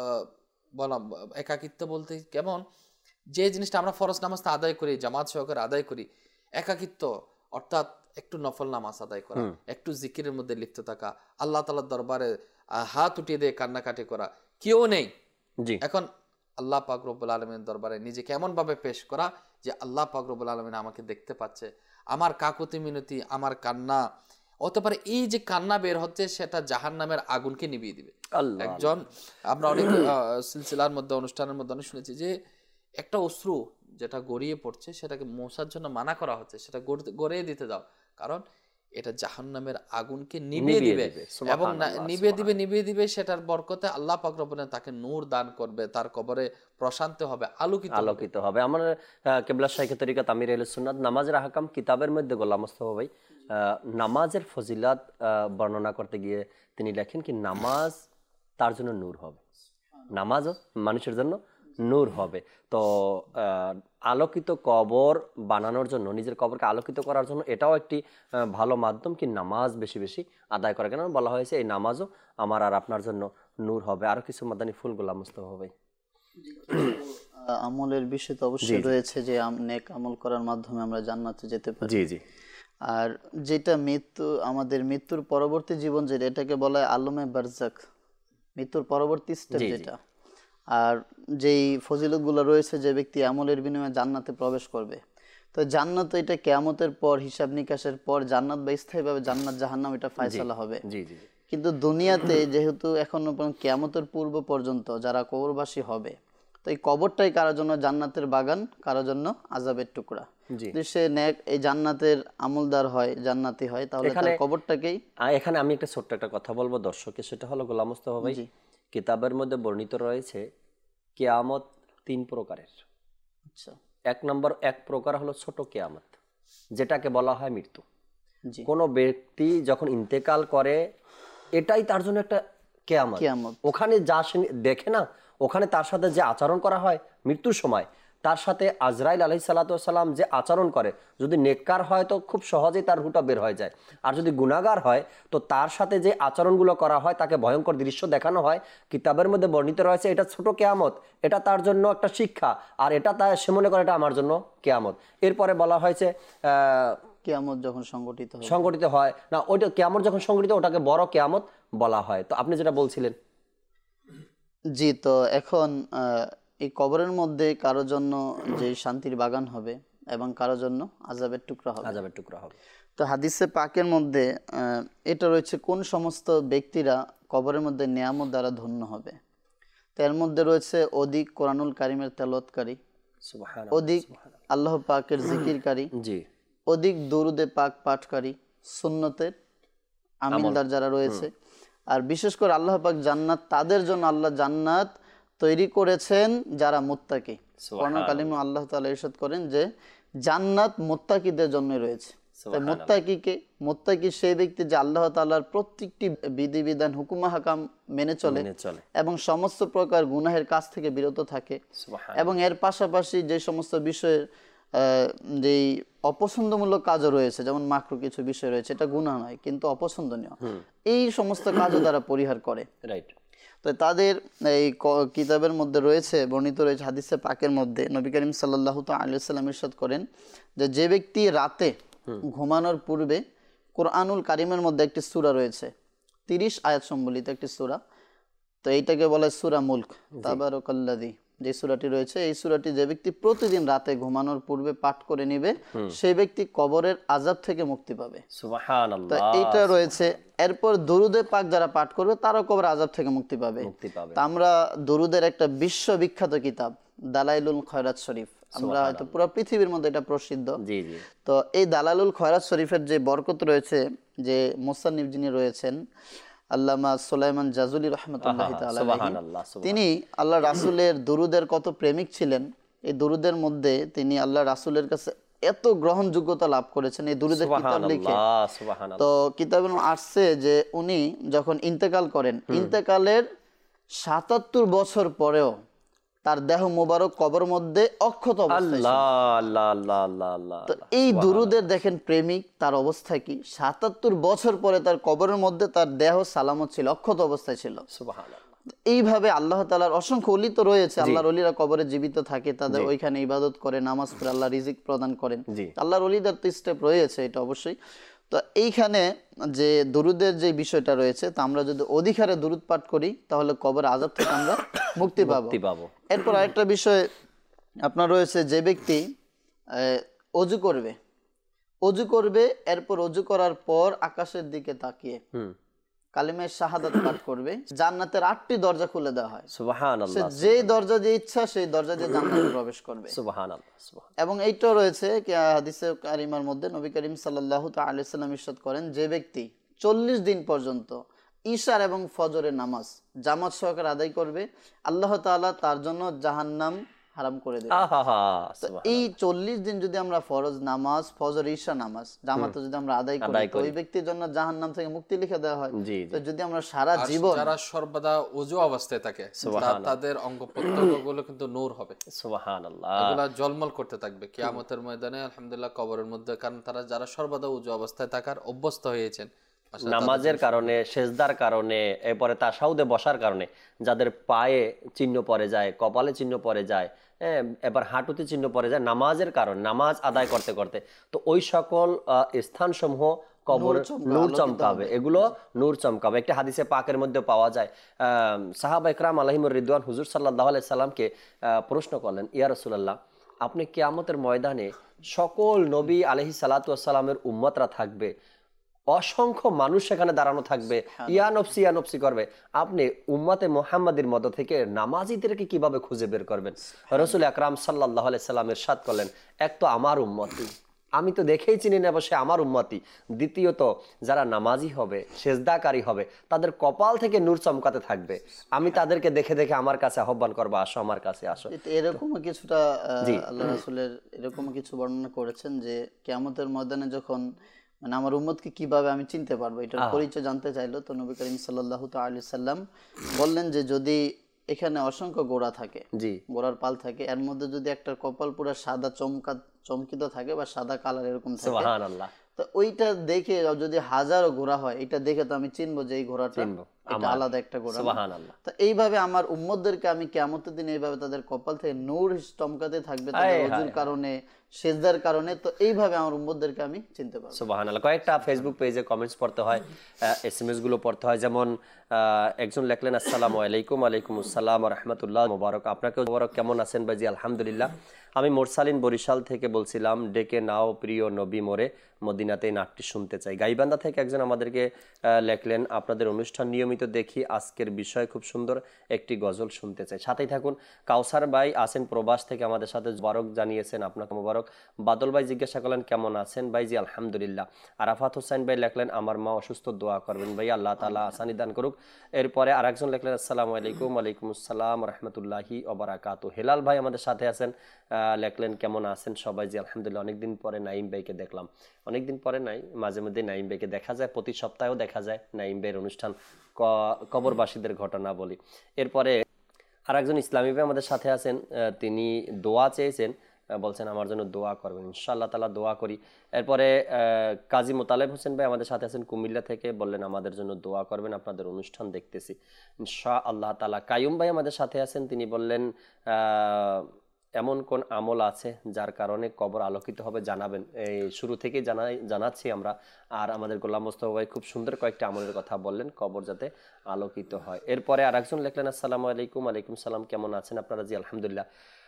বলা একাকিত্ব বলতে কেমন, যে জিনিসটা আমরা ফরজ নামাজটা আদায় করি, জামাত সহকারে আদায় করি, একাকিত্ব অর্থাৎ একটু নফল নামাজ আদায় করা, একটু জিকিরের মধ্যে লিপ্ত থাকা, আল্লাহ তাআলার দরবারে হাত উঠিয়ে দিয়ে কান্নাকাটি করা, কেউ নেই, এখন আল্লাহ পাক রব্বুল আলামিনের দরবারে নিজেকে এমন ভাবে পেশ করা যে আল্লাহ পাক রব্বুল আলামিন আমাকে দেখতে পাচ্ছে, আমার কাকুতি মিনতি, আমার কান্না, হতে পারে এই যে কান্না বের হচ্ছে সেটা জাহান্নামের আগুনকে নিভিয়ে দিবে। একজন আমরা অনেক সিলসিলার মধ্যে, অনুষ্ঠানের মধ্যে অনেক শুনেছি যে একটা অশ্রু যেটা গড়িয়ে পড়ছে সেটাকে মোছার জন্য মানা করা হচ্ছে, সেটা গড়িয়ে দিতে দাও, কারণ এটা জাহান্নামের আগুনকে নিভিয়ে দিবে, এবং নিভিয়ে দিবে নিভিয়ে দিবে সেটার বরকতে আল্লাহ পাক রব্বুল আলামিন তাকে নূর দান করবে, তার কবরে প্রশান্ত হবে, আলোকিত আলোকিত হবে। আমার কিবলা শাইখে তরিকাত আমির আহলে সুন্নাত নামাজের আহকাম কিতাবের মধ্যে গোলাম মোস্তফা ভাই নামাজের ফজিলাত বর্ণনা করতে গিয়ে তিনি লেখেন কি নামাজ তার জন্য নূর হবে, নামাজও মানুষের জন্য নূর হবে। তো আলোকিত কবর বানানোর জন্য, নিজের কবরকে আলোকিত করার জন্য এটাও একটি ভালো মাধ্যম কি নামাজ বেশি বেশি আদায় করা, কেন বলা হয়েছে এই নামাজও আমার আর আপনার জন্য নূর হবে। আরো কিছু মাদানী ফুল গোলাম মোস্তফা ভাই। আমলের বিষয় তো অবশ্যই রয়েছে যে নেক আমল করার মাধ্যমে আমরা জান্নাতে যেতে পারি। জি জি। আর যেটা মৃত্যু, আমাদের মৃত্যুর পরবর্তী জীবন যেটা, এটাকে বলা হয় আলমে বারজাক, মৃত্যুর পরবর্তী স্টেপ যেটা। আর যেই ফজিলতগুলো রয়েছে, যে ব্যক্তি আমলের বিনিময়ে জান্নাতে প্রবেশ করবে, তো জান্নাত এটা কিয়ামতের পর, হিসাব নিকাশের পর জান্নাত বা স্থায়ীভাবে জান্নাত জাহান্নাম এটা ফয়সালা হবে। কিন্তু দুনিয়াতে যেহেতু এখনো পর্যন্ত কিয়ামতের পূর্ব পর্যন্ত যারা কবরবাসী হবে, তো এই কবরটাই কারোর জন্য জান্নাতের বাগান, কারোর জন্য আযাবের টুকরা। যদি সে নেক এই জান্নাতের আমলদার হয়, জান্নাতি হয়, তাহলে তার কবরটাকেই। এখানে আমি একটা ছোট্ট একটা কথা বলবো দর্শককে, সেটা হলো গোলাম মোস্তফা ভাই, কিতাবের মধ্যে বর্ণিত রয়েছে কিয়ামত তিন প্রকারের। আচ্ছা, এক নম্বর এক প্রকার হলো ছোট কিয়ামত, যেটাকে বলা হয় মৃত্যু। কোন ব্যক্তি যখন ইন্তেকাল করে এটাই তার জন্য একটা কিয়ামত। ওখানে যা দেখে না, ওখানে তার সাথে যে আচরণ করা হয় মৃত্যুর সময়, তার সাথে আজরাইল আলাইহিস সালাতু ওয়াস সালাম যে আচরণ করে, যদি নেককার হয় তো খুব সহজেই তার রুহটা বের হয়ে যায়, আর যদি গুনাহগার হয় তো তার সাথে যে আচরণগুলো করা হয়, তাকে ভয়ঙ্কর দৃশ্য দেখানো হয়, কিতাবের মধ্যে বর্ণিত রয়েছে এটা ছোট কিয়ামত, এটা তার জন্য একটা শিক্ষা, আর এটা তা সে মনে করে এটা আমার জন্য কিয়ামত। এরপরে বলা হয়েছে আহ কিয়ামত যখন সংগঠিত হয় সংগঠিত হয় না, ওইটা কিয়ামত যখন সংগঠিত ওটাকে বড় কিয়ামত বলা হয়। তো আপনি যেটা বলছিলেন। জি, তো এখন এই কবরের মধ্যে কারোর জন্য যে শান্তির বাগান হবে এবং কারোর জন্য আযাবের টুকরা হবে, আযাবের টুকরা হবে। তো হাদিসে পাকের মধ্যে এটা রয়েছে কোন সমস্ত ব্যক্তিরা কবরের মধ্যে নিয়ামত দ্বারা ধন্য হবে। তার মধ্যে রয়েছে অধিক কোরআনুল কারিমের তেলাওয়াতকারী, সুবহানাল্লাহ, অধিক আল্লাহ পাকের জিকিরকারী, জি, অধিক দরুদে পাক পাঠকারী, সুন্নতের আমিলদার যারা রয়েছে। আর বিশেষ করে আল্লাহ পাক জান্নাত, তাদের জন্য আল্লাহ জান্নাত তৈরি করেছেন যারা মুত্তাকি। কোরআন কারিমে আল্লাহ তাআলা ইরশাদ করেন যে জান্নাত মুত্তাকিদের জন্য রয়েছে। তাই মুত্তাকিকে মুত্তাকি সেই ব্যক্তি যে আল্লাহ তাআলার প্রত্যেকটি বিধিবিধান হুকুম হাকাম মেনে চলে এবং সমস্ত প্রকার গুনাহের কাজ থেকে বিরত থাকে, এবং এর পাশাপাশি যে সমস্ত বিষয়ের যেই অপছন্দমূলক কাজও রয়েছে, যেমন মাকরু কিছু বিষয় রয়েছে, এটা গুনাহ নয় কিন্তু অপছন্দনীয়, এই সমস্ত কাজও তারা পরিহার করে। রাইট। তো তাদের এই কিতাবের মধ্যে রয়েছে, বর্ণিত রয়েছে হাদিসে পাকের মধ্যে, নবী করিম সাল্লাল্লাহু তাআলা আলাইহি ওয়াসাল্লাম ইরশাদ করেন যে যে ব্যক্তি রাতে ঘুমানোর পূর্বে কোরআনুল কারিমের মধ্যে একটি সূরা রয়েছে, তিরিশ আয়াত সম্বলিত একটি সূরা, তো এইটাকে বলে সূরা মুলক, তাবারাকাল্লাযী, যে সূরাটি রয়েছে, এই সূরাটি যে ব্যক্তি প্রতিদিন রাতে ঘুমানোর পূর্বে পাঠ করে নেবে সেই ব্যক্তি কবরের আযাব থেকে মুক্তি পাবে। সুবহানাল্লাহ। তো এইটা রয়েছে। এরপর দরুদে পাক যারা পাঠ করবে তারাও কবরের আযাব থেকে মুক্তি পাবে। তো আমরা দরুদের একটা বিশ্ববিখ্যাত কিতাব দালাইলুল খয়রাত শরীফ, আমরা হয়তো পুরো পৃথিবীর মধ্যে এটা প্রসিদ্ধ। জি জি। তো এই দালালুল খয়রাত শরীফের যে বরকত রয়েছে, যে মুসান্নিফ যিনি রয়েছেন আল্লামা সুলাইমান জাজুলি রাহমাতুল্লাহি তাআলা আলাইহি, তিনি আল্লাহ রাসূলের দুরুদের কত প্রেমিক ছিলেন। এই দুরুদের মধ্যে তিনি আল্লাহ রাসূলের কাছে এত গ্রহণযোগ্যতা লাভ করেছেন এই দুরুদের কিতাব লিখে। তো কিতাবে আসছে যে উনি যখন ইন্তেকাল করেন, ইন্তেকালের সাতাত্তর বছর পরেও তার দেহ মোবারক কবর মধ্যে অক্ষত অবস্থায় ছিল। তো এই দুরুদের দেখেন প্রেমিক, তার অবস্থা কি, সাতাত্তর বছর পরে তার কবরের মধ্যে তার দেহ সালামত ছিল, অক্ষত অবস্থায় ছিল। এইভাবে আল্লাহ তাআলার অসংখ্য ওলি তো রয়েছে, আল্লাহর ওলিরা কবরে জীবিত থাকে, তাদের ওইখানে ইবাদত করে, নামাজ পড়ে, আল্লাহ রিজিক প্রদান করেন, আল্লাহর ওলিদের তো স্টেপ রয়েছে, এটা অবশ্যই। তো এইখানে যে দুরুদের যে বিষয়টা রয়েছে, তা আমরা যদি অধিকারে দুরুদ পাঠ করি তাহলে কবর আযাব থেকে আমরা মুক্তি পাবো। এরপর আরেকটা বিষয় আপনার রয়েছে, যে ব্যক্তি অজু করবে, অজু করবে এরপর অজু করার পর আকাশের দিকে তাকিয়ে কালিমা শাহাদাত পাঠ করবে, জান্নাতের আটটি দরজা খুলে দেওয়া হয়। সুবহানাল্লাহ। সে যেই দরজা দিয়ে ইচ্ছা সেই দরজা দিয়ে জান্নাতে প্রবেশ করবে। সুবহানাল্লাহ। এবং এইটাও রয়েছে হাদিসে কারিমার মধ্যে, নবী করিম সাল্লাল্লাহু তাআলা আলাইহি ওয়াসাল্লাম ইরশাদ করেন, যে ব্যক্তি চল্লিশ দিন পর্যন্ত ঈশার এবং ফজরের নামাজ জামাত সহকারে আদায় করবে, আল্লাহ তাআলা তার জন্য জাহান্নাম হারাম করে দেবে। এই চল্লিশ দিন যদি আমরা ফরজ নামাজ, ফজর, ঈশা নামাজ জামাতে যদি আমরা আদায় করি, ওই ব্যক্তির জন্য জাহান্নাম থেকে মুক্তি লিখে দেওয়া হয়। তো যদি আমরা সারা জীবন, যারা সর্বদা ওযু অবস্থায় থাকে তাদের অঙ্গ প্রত্যঙ্গগুলো কিন্তু নূর হবে। সুবহানাল্লাহ। এগুলা ঝলমল করতে থাকবে কিয়ামতের ময়দানে, আলহামদুলিল্লাহ, কবরের মধ্যে। কারণ তারা যারা সর্বদা ওযু অবস্থায় থাকার অভ্যস্ত হয়েছেন, নামাজের কারণে, সেজদার কারণে, এরপরে তাশাহুদে বসার কারণে যাদের পায়ে চিহ্ন পড়ে যায়, কপালে চিহ্ন পড়ে যায়, হ্যাঁ, এবার হাঁটুতে চিহ্ন পড়ে যায় নামাজের কারণে, নামাজ আদায় করতে করতে, তো ওই সকল স্থানসমূহ কবর নূর চমকাবে, এগুলো নূর চমকাবে। একটা হাদিসে পাকের মধ্যে পাওয়া যায়, সাহাবা ইকরাম আলাইহিমুর রিদওয়ান হুজুর সাল্লাল্লাহু আলাইহি সাল্লামকে প্রশ্ন করলেন, ইয়া রাসূলুল্লাহ, আপনি কিয়ামতের ময়দানে সকল নবী আলাইহিস সালাতু ওয়াস সালামের উম্মতরা থাকবে, অসংখ্য মানুষ সেখানে দাঁড়ানো থাকবে, ইয়া নফসি ইয়া নফসি করবে, আপনি উম্মতে মুহাম্মাদের মধ্য থেকে নামাজীদেরকে কিভাবে খুঁজে বের করবেন? রাসূল আকরাম সাল্লাল্লাহু আলাইহি সাল্লাম ইরশাদ করলেন, এক তো আমার উম্মতি, আমি তো দেখেই চিনি নেব সে আমার উম্মতি, দ্বিতীয়ত যারা নামাজি হবে, সেজদাকারী হবে, তাদের কপাল থেকে নূর চমকাতে থাকবে, আমি তাদেরকে দেখে দেখে আমার কাছে আহ্বান করবো, আসো আমার কাছে আসো। এরকম কিছুটা আল্লাহ রাসূলের এরকম কিছু বর্ণনা করেছেন যে কিয়ামতের ময়দানে যখন মানে আমার উম্মতকে কিভাবে আমি চিনতে পারবো, এটার পরিচয় জানতে চাইলো, তো নবী করিম সাল্লাল্লাহু তাআলা আলাইহি সাল্লাম বললেন যে যদি এখানে অসংখ্য গোড়া থাকে, জি গোড়ার পাল থাকে, এর মধ্যে যদি একটা কপাল পুরো সাদা চমকা চমকিত থাকে বা সাদা কালার এরকম থাকে, সুবহানাল্লাহ, তো ওইটা দেখে যদি হাজারো ঘোড়া হয়, এটা দেখে তো আমি চিনবো যে এই ঘোড়াটা এটা আলাদা একটা ঘোড়া। সুবহানাল্লাহ। তো এইভাবে আমার উম্মতদেরকে আমি কিয়ামতের দিন এইভাবে তাদের কপাল থেকে নূর চমকাতে থাকবে তাদের ওযুর কারণে, সিজদার কারণে, তো এইভাবে আমার উম্মতদেরকে আমি চিনতে পারবো। সুবহানাল্লাহ। কয়েকটা ফেসবুক পেজে কমেন্টস পড়তে হয়, এসএমএস গুলো পড়তে হয়। যেমন একজন লিখলেন, আসসালামু আলাইকুম। আলাইকুম আসসালাম ওয়া রাহমাতুল্লাহ, মোবারক আপনাকেও মোবারক, কেমন আছেন ভাইজি? আলহামদুলিল্লাহ। আমি মোরসালিন বরিশাল থেকে বলছিলাম, ডেকে নাও প্রিয় নবী মোরে, মদিনাতে নাটটি শুনতে চাই। গাইবান্ধা থেকে একজন আমাদেরকে লেখলেন, আপনাদের অনুষ্ঠান নিয়মিত দেখি, আজকের বিষয় খুব সুন্দর, একটি গজল শুনতে চাই, সাথেই থাকুন। কাউসার ভাই আছেন প্রবাস থেকে আমাদের সাথে মোবারক জানিয়েছেন, আপনাকে মোবারক। বাদল ভাই জিজ্ঞাসা করলেন, কেমন আছেন ভাইজি? আলহামদুলিল্লাহ। আরাফাত হোসেন ভাই লেখলেন, আমার মা অসুস্থ, দোয়া করবেন ভাই, আল্লাহ তাআলা আসানি দান করুক। এরপরে আরেকজন লেখলেন, আসসালামু আলাইকুম। ওয়ালাইকুম আসসালাম রহমতুল্লাহি ওয়া বারাকাতুহু। হেলাল ভাই আমাদের সাথে আছেন, লেখলেন, কেমন আছেন সবাই? জি আলহামদুলিল্লাহ। অনেকদিন পরে নাইম ভাইকে দেখলাম, অনেকদিন পরে নাই, মাঝে মধ্যে নাইম ভাইকে দেখা যায়, প্রতি সপ্তাহেও দেখা যায় নাইম ভাইয়ের অনুষ্ঠান, কবরবাসীদের ঘটনা বলি। এরপরে আরেকজন ইসলামী ভাই আমাদের সাথে আছেন, তিনি দোয়া চেয়েছেন, বলছেন আমার জন্য দোয়া করবেন, ইনশাআল্লাহ তাআলা দোয়া করি। এরপরে কাজী মোতালেব হোসেন ভাই আমাদের সাথে আছেন কুমিল্লা থেকে, বললেন আমাদের জন্য দোয়া করবেন, আপনাদের অনুষ্ঠান দেখতেছি ইনশাআল্লাহ তাআলা। কায়ুম ভাই আমাদের সাথে আছেন, তিনি বললেন এমন কোন আমল আছে যার কারণে কবর আলোকিত হবে, জানাবেন। এই শুরু থেকেই জানাই জানাচ্ছি আমরা। আর আমাদের গোলাম মোস্তফা ভাই খুব সুন্দর কয়েকটা আমলের কথা বললেন, কবর যাতে আলোকিত হয়। এরপরে আরেকজন লিখলেন, আসসালামু আলাইকুম। আলাইকুম সালাম, কেমন আছেন আপনারা? জি আলহামদুলিল্লাহ।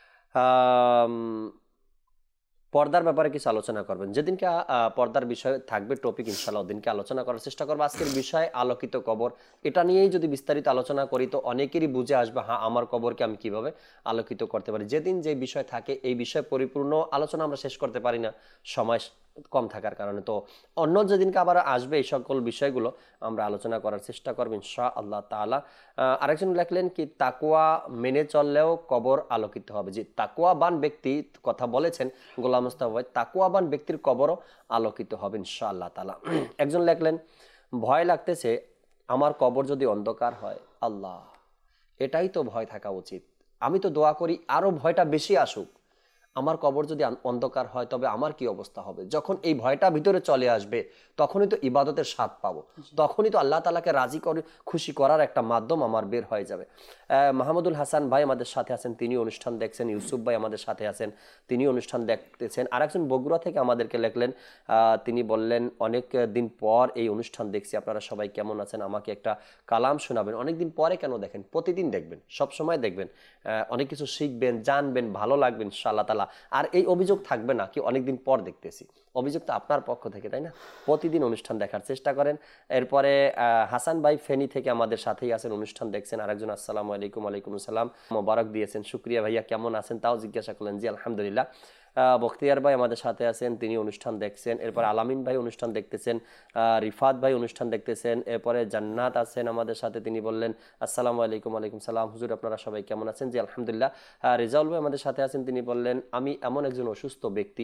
পর্দার ব্যাপারে কিছু আলোচনা করবেন, যেদিনকে পর্দার বিষয় থাকবে টপিক, ইনশাআল্লাহ ওদিনকে আলোচনা করার চেষ্টা করবো। আজকের বিষয় আলোকিত কবর, এটা নিয়েই যদি বিস্তারিত আলোচনা করি তো অনেকেরই বুঝে আসবে, হ্যাঁ আমার কবরকে আমি কিভাবে আলোকিত করতে পারি। যেদিন যে বিষয় থাকে এই বিষয়ে পরিপূর্ণ আলোচনা আমরা শেষ করতে পারি না সময় কম থাকার কারণে, তো অন্য যেদিনকে আবার আসবে এই সকল বিষয়গুলো আমরা আলোচনা করার চেষ্টা করবো ইনশাআল্লাহ তাআলা। আরেকজন লেখলেন কি, তাকওয়া মেনে চললেও কবর আলোকিত হবে। যে তাকওয়াবান ব্যক্তি কথা বলেছেন গোলাম মোস্তফা ভাই, তাকওয়াবান ব্যক্তির কবরও আলোকিত হবে ইনশাআল্লাহ তাআলা। একজন লেখলেন, ভয় লাগতেছে আমার কবর যদি অন্ধকার হয়, আল্লাহ এটাই তো ভয় থাকা উচিত, আমি তো দোয়া করি আরো ভয়টা বেশি আসুক, আমার কবর যদি অন্ধকার হয় তবে আমার কি অবস্থা হবে। যখন এই ভয়টা ভিতরে চলে আসবে তখনই তো ইবাদতের স্বাদ পাবো, তখনই তো আল্লাহ তাআলাকে রাজি করে খুশি করার একটা মাধ্যম আমার বের হয়ে যাবে। মাহমুদুল হাসান ভাই আমাদের সাথে আছেন, তিনি অনুষ্ঠান দেখছেন। ইউসুফ ভাই আমাদের সাথে আছেন, তিনি অনুষ্ঠান দেখতেছেন। আরেকজন বগুড়া থেকে আমাদেরকে লেখলেন, তিনি বললেন অনেক দিন পর এই অনুষ্ঠান দেখছি, আপনারা সবাই কেমন আছেন, আমাকে একটা কালাম শোনাবেন। অনেকদিন পরে কেন দেখেন, প্রতিদিন দেখবেন, সব সময় দেখবেন, অনেক কিছু শিখবেন, জানবেন, ভালো লাগবেন ইনশাআল্লাহ তাআলা। আর এই অভিযোগ থাকবে না কি অনেকদিন পর দেখতেছি, অভিযোগ তো আপনার পক্ষ থেকে, তাই না? প্রতিদিন অনুষ্ঠান দেখার চেষ্টা করেন। এরপরে হাসান ভাই ফেনী থেকে আমাদের সাথেই আছেন, অনুষ্ঠান দেখছেন। আরেকজন আসসালামু আলাইকুম। আলাইকুম আসসালাম, মোবারক দিয়েছেন, শুক্রিয়া ভাইয়া, কেমন আছেন তাও জিজ্ঞাসা করলেন। জি আলহামদুলিল্লাহ। বখতিয়ার ভাই আমাদের সাথে আছেন, তিনি অনুষ্ঠান দেখছেন। এরপর আলামিন ভাই অনুষ্ঠান দেখতেছেন, রিফাত ভাই অনুষ্ঠান দেখতেছেন। এরপরে জান্নাত আছেন আমাদের সাথে, তিনি বললেন আসসালামু আলাইকুম। আলাইকুম সালাম, হুজুর আপনারা সবাই কেমন আছেন? জি আলহামদুলিল্লাহ। রেজাউল ভাই আমাদের সাথে আছেন, তিনি বললেন আমি এমন একজন অসুস্থ ব্যক্তি,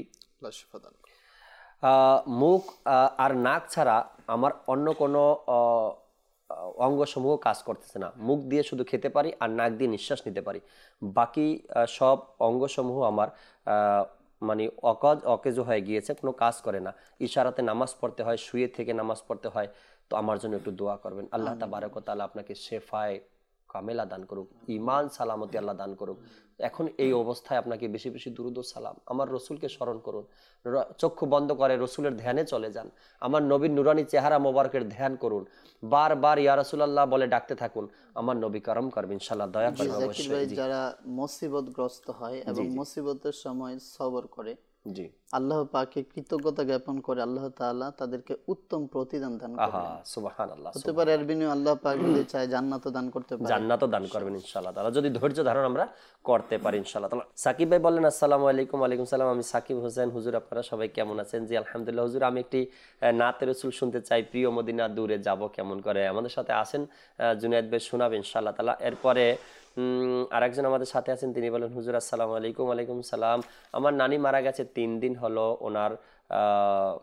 মুখ আর নাক ছাড়া আমার অন্য কোনো অঙ্গসমূহ কাজ করতেছে না, মুখ দিয়ে শুধু খেতে পারি আর নাক দিয়ে নিঃশ্বাস নিতে পারি, বাকি সব অঙ্গসমূহ আমার মানে অকাজ অকেজ হয়ে গিয়েছে, কোনো কাজ করে না, ইশারাতে নামাজ পড়তে হয়, শুয়ে থেকে নামাজ পড়তে হয়। তো আমার জন্য একটু দোয়া করবেন, আল্লাহ তাবারক ওয়া তাআলা আপনাকে শেফায়ে কামেলা দান করুক, ইমান সালামতি আল্লাহ দান করুক। এখন এই অবস্থায় আপনাকে বেশি বেশি দুরুদ ও সালাম, আমার রসুলকে স্মরণ করুন, চক্ষু বন্ধ করে রসুলের ধ্যানে চলে যান, আমার নবীর নুরানি চেহারা মোবারকের ধ্যান করুন, বারবার ইয়া রাসূলুল্লাহ বলে ডাকতে থাকুন, আমার নবী করম করবেন ইনশাআল্লাহ, দয়া করবেন অবশ্যই। যারা মুসিবতগ্রস্ত হয় এবং মুসিবতের সময় সবর করে, জি আল্লাহ পাকে কৃতজ্ঞতা জ্ঞাপন করে, আল্লাহ তাআলা তাদেরকে উত্তম প্রতিদান দান করবেন। আহা সুবহানাল্লাহ। হতে পারে এর বিনিময়ে আল্লাহ পাক যদি চায় জান্নাতও দান করতে পারে, জান্নাতও দান করবেন ইনশাআল্লাহ তাআলা, যদি ধৈর্য ধারণ আমরা করতে পারি ইনশাআল্লাহ তাআলা। সাকিব ভাই বললেন আসসালামু আলাইকুম। ওয়ালাইকুম সালাম, আমি সাকিব হোসেন, হুজুর আপনারা সবাই কেমন আছেন? জি আলহামদুলিল্লাহ হুজুর, আমি একটি নাতে রাসূল শুনতে চাই, প্রিয় মদিনা দূরে যাব কেমন করে। আমাদের সাথে আছেন জুনায়েদ ভাই, শোনাবেন ইনশাআল্লাহ তাআলা। এরপরে আরেকজন আমাদের সাথে আছেন, তিনি বলেন হুজুর আসসালামু আলাইকুম। ওয়ালাইকুম সালাম, আমার নানি মারা গেছে তিন দিন হলো, ওনার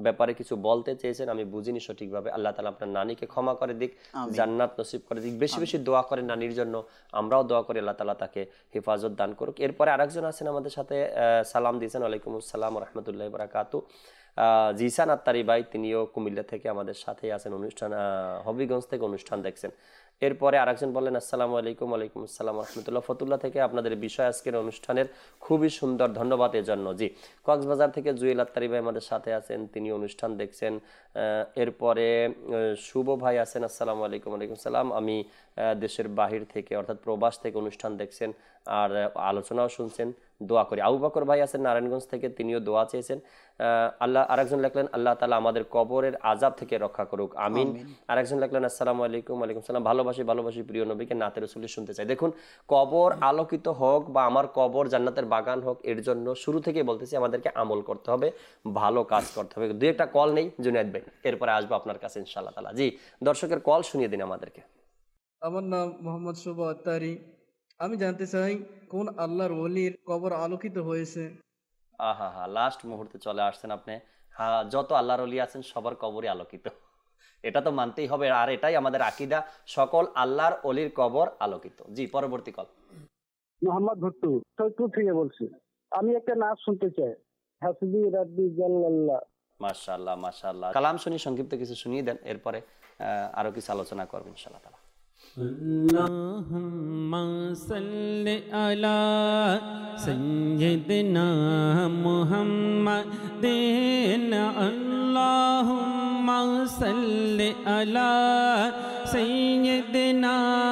ব্যাপারে কিছু বলতে চেয়েছেন, আমি বুঝিনি সঠিকভাবে। আল্লাহ তাআলা আপনার নানিকে ক্ষমা করে দিক, জান্নাত নসিব করে দিক। বেশি বেশি দোয়া করেন নানির জন্য, আমরাও দোয়া করি আল্লাহ তাআলা তাকে হেফাজত দান করুক। এরপরে আরেকজন আছেন আমাদের সাথে, সালাম দিয়েছেন, ওয়ালাইকুম আসসালাম ওয়া রাহমাতুল্লাহি ওয়া বারাকাতুহু। জিসান আত্তারি ভাই, তিনিও কুমিল্লা থেকে আমাদের সাথেই আছেন, অনুষ্ঠান হবিগঞ্জ থেকে অনুষ্ঠান দেখছেন। এরপরে আরেকজন বললেন আসসালামু আলাইকুম। ওয়ালাইকুম আসসালাম রহমতুল্লাহ। ফতুল্লাহ থেকে আপনাদের বিষয় আজকের অনুষ্ঠানের খুবই সুন্দর, ধন্যবাদ এর জন্য। জি, কক্সবাজার থেকে জুয়েল আত্তারি ভাই আমাদের সাথে আছেন, তিনি অনুষ্ঠান দেখছেন। এরপরে শুভ ভাই আছেন, আসসালামু আলাইকুম। ওয়ালাইকুম সালাম, আমি দেশের বাহির থেকে অর্থাৎ প্রবাস থেকে অনুষ্ঠান দেখছেন আর আলোচনাও শুনছেন, দোয়া করি। আবু বকর ভাই আছেন নারায়ণগঞ্জ থেকে, তিনিও দোয়া চেয়েছেন। আল্লাহ আরেকজন লিখলেন আল্লাহ তাআলা আমাদের কবরের আযাব থেকে রক্ষা করুক, আমিন। আরেকজন লিখলেন আসসালামু আলাইকুম। ওয়ালাইকুম সালাম, ভালোবাসি ভালোবাসি প্রিয় নবীকে, নাতে রাসূলের শুনতে চাই। দেখুন, কবর আলোকিত হোক বা আমার কবর জান্নাতের বাগান হোক, এর জন্য শুরু থেকেই বলতেছি আমাদেরকে আমল করতে হবে, ভালো কাজ করতে হবে। দুই একটা কল নেই জুনায়েদ ভাই, এরপরে আসবো আপনার কাছে ইনশাআল্লাহ তাআলা। জি, দর্শকের কল শুনিয়ে দিন আমাদেরকে। আমার নাম মোহাম্মদ শুভ আত্তারি। আমি জানতে চাই কোন আল্লাহর ওলির কবর আলোকিত হয়েছে? আহা হা, লাস্ট মুহূর্তে চলে আসছেন আপনি। হ্যাঁ, যত আল্লাহর ওলি আছেন সবার কবরই আলোকিত, এটা তো মানতেই হবে, আর এটাই আমাদের আকীদা, সকল আল্লাহর ওলির কবর আলোকিত। জি, পরবর্তী কল। মোহাম্মদ ভুট্টু সৈয়দপুর থেকে বলছি, আমি একটা নাচ শুনতে চাই, হাসবি রাব্বি জাল্লাল্লাহ। মাশাআল্লাহ মাশাআল্লাহ, কালাম শুনি, সংক্ষিপ্ত কিছু শুনিয়ে দেন, এরপরে আরো কিছু আলোচনা করবেন ইনশাআল্লাহ তাআলা। আল্লাহুম্মা সাল্লি আলা সাইয়্যিদিনা মুহাম্মাদিন, আল্লাহুম্মা সাল্লি আলা সাইয়্যিদিনা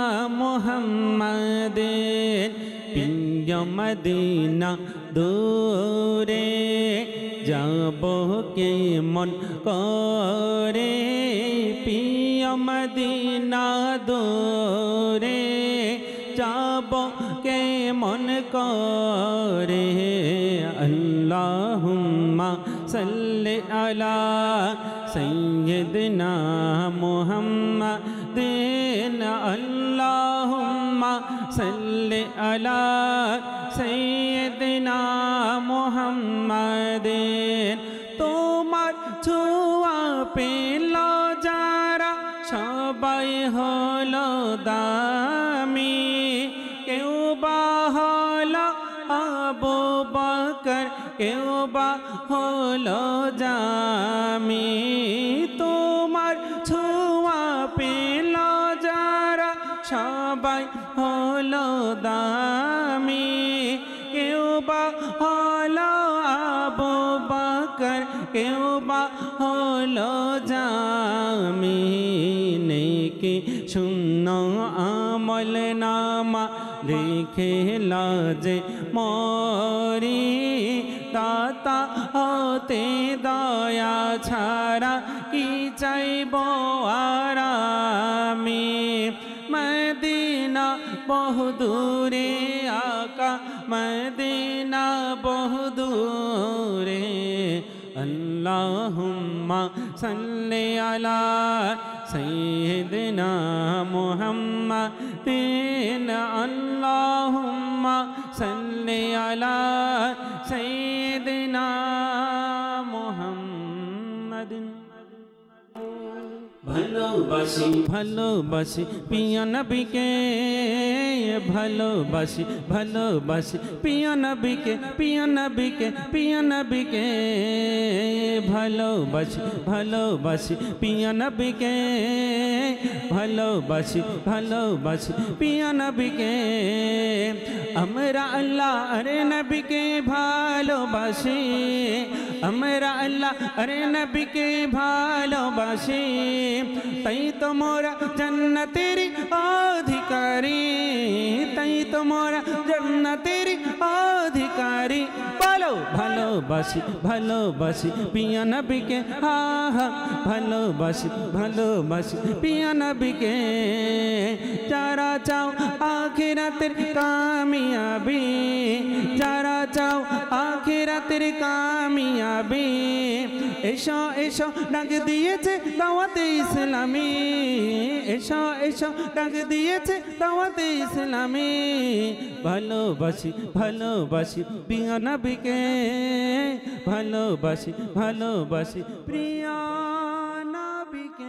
মুহাম্মাদিন। প্রিয় মদিনা দূরে যাব কেমন করে, প্রিয় মদিনা দূরে যাব কেমন করে। আল্লাহুম্মা সাল্লি আলা সাইয়্যিদিনা মুহাম্মাদিন, আল্লাহুম্মা সাল্লি আলা সাইয়্যিদিনা মুহাম্মাদিন। তোমার ছোঁয়া পেল যারা সবাই হলো দামি, কেউ বা হলো আবু বকর, কেউ বা হলো জামি। তোমার ছোঁয়া পেল যারা সবাই হলো দামি, কেউ বা হলো আবু বকর, কেউ বা হলো জামি। নেকি শূন্য আমল নামা লিখে লাজে মরি, দাতা হতে দয়া ছাড়া কি চাইব আর আমি। মদিনা বহুদূরে আকা, মদিনা বহুদূরে। আল্লাহুম্মা সাল্লি আলা সাইয়্যিদিনা মুহাম্মাদিন, আল্লাহুম্মা সাল্লি আলা সাইয়্যিদিনা মুহাম্মাদিন। ভালোবাসি ভালোবাসি প্রিয় নবীকে, ভালোবাসি ভালোবাসি প্রিয় নবীকে, প্রিয় নবীকে, প্রিয় নবীকে। ভালোবাসি ভালোবাসি প্রিয় নবীকে, ভালোবাসি ভালোবাসি প্রিয় নবীকে। আমরা আল্লাহ আরে নবীকে ভালোবাসি, আমরা আল্লাহ আরে নবীকে ভালোবাসি। তাই তো মোরা জান্নাতের অধিকারী, তাই তো মোরা জান্নাতের অধিকারী। বলো ভালোবাসি ভালোবাসি প্রিয় নবীকে, হা হা ভালোবাসি ভালোবাসি প্রিয় নবীকে। যারা চাও আখিরাতের কামিয়াবি, যারা চাও আখিরাতের কামিয়াবি, নবী এসো এসো ডাক দিয়েছে দাওয়াতে ইসলামী এসো এসো ডাক দিয়েছে দাওয়াতে ইসলামী ভালোবাসি ভালোবাসি প্রিয় নবীকে ভালোবাসি ভালোবাসি প্রিয় নবীকে।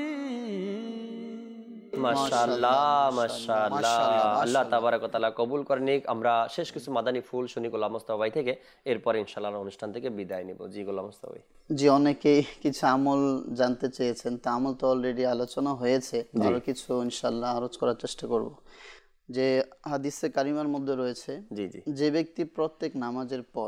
মাশাআল্লাহ মাশাআল্লাহ, আল্লাহ তাবারাক ওয়া তাআলা কবুল করে নিক। আমরা শেষ কিছু মাদানী ফুল শুনি গোলাম মোস্তফা ভাই থেকে, এরপর ইনশাআল্লাহ অনুষ্ঠান থেকে বিদায় নিব। জি গোলাম মোস্তফা ভাই। জি, অনেকেই কিছু আমল জানতে চেয়েছেন, তা আমল তো অলরেডি আলোচনা হয়েছে, আরো কিছু ইনশাআল্লাহ আরোচ করার চেষ্টা করব। যে হাদিসে কারিমার মধ্যে রয়েছে, জি জি, যে ব্যক্তি প্রত্যেক নামাজের পর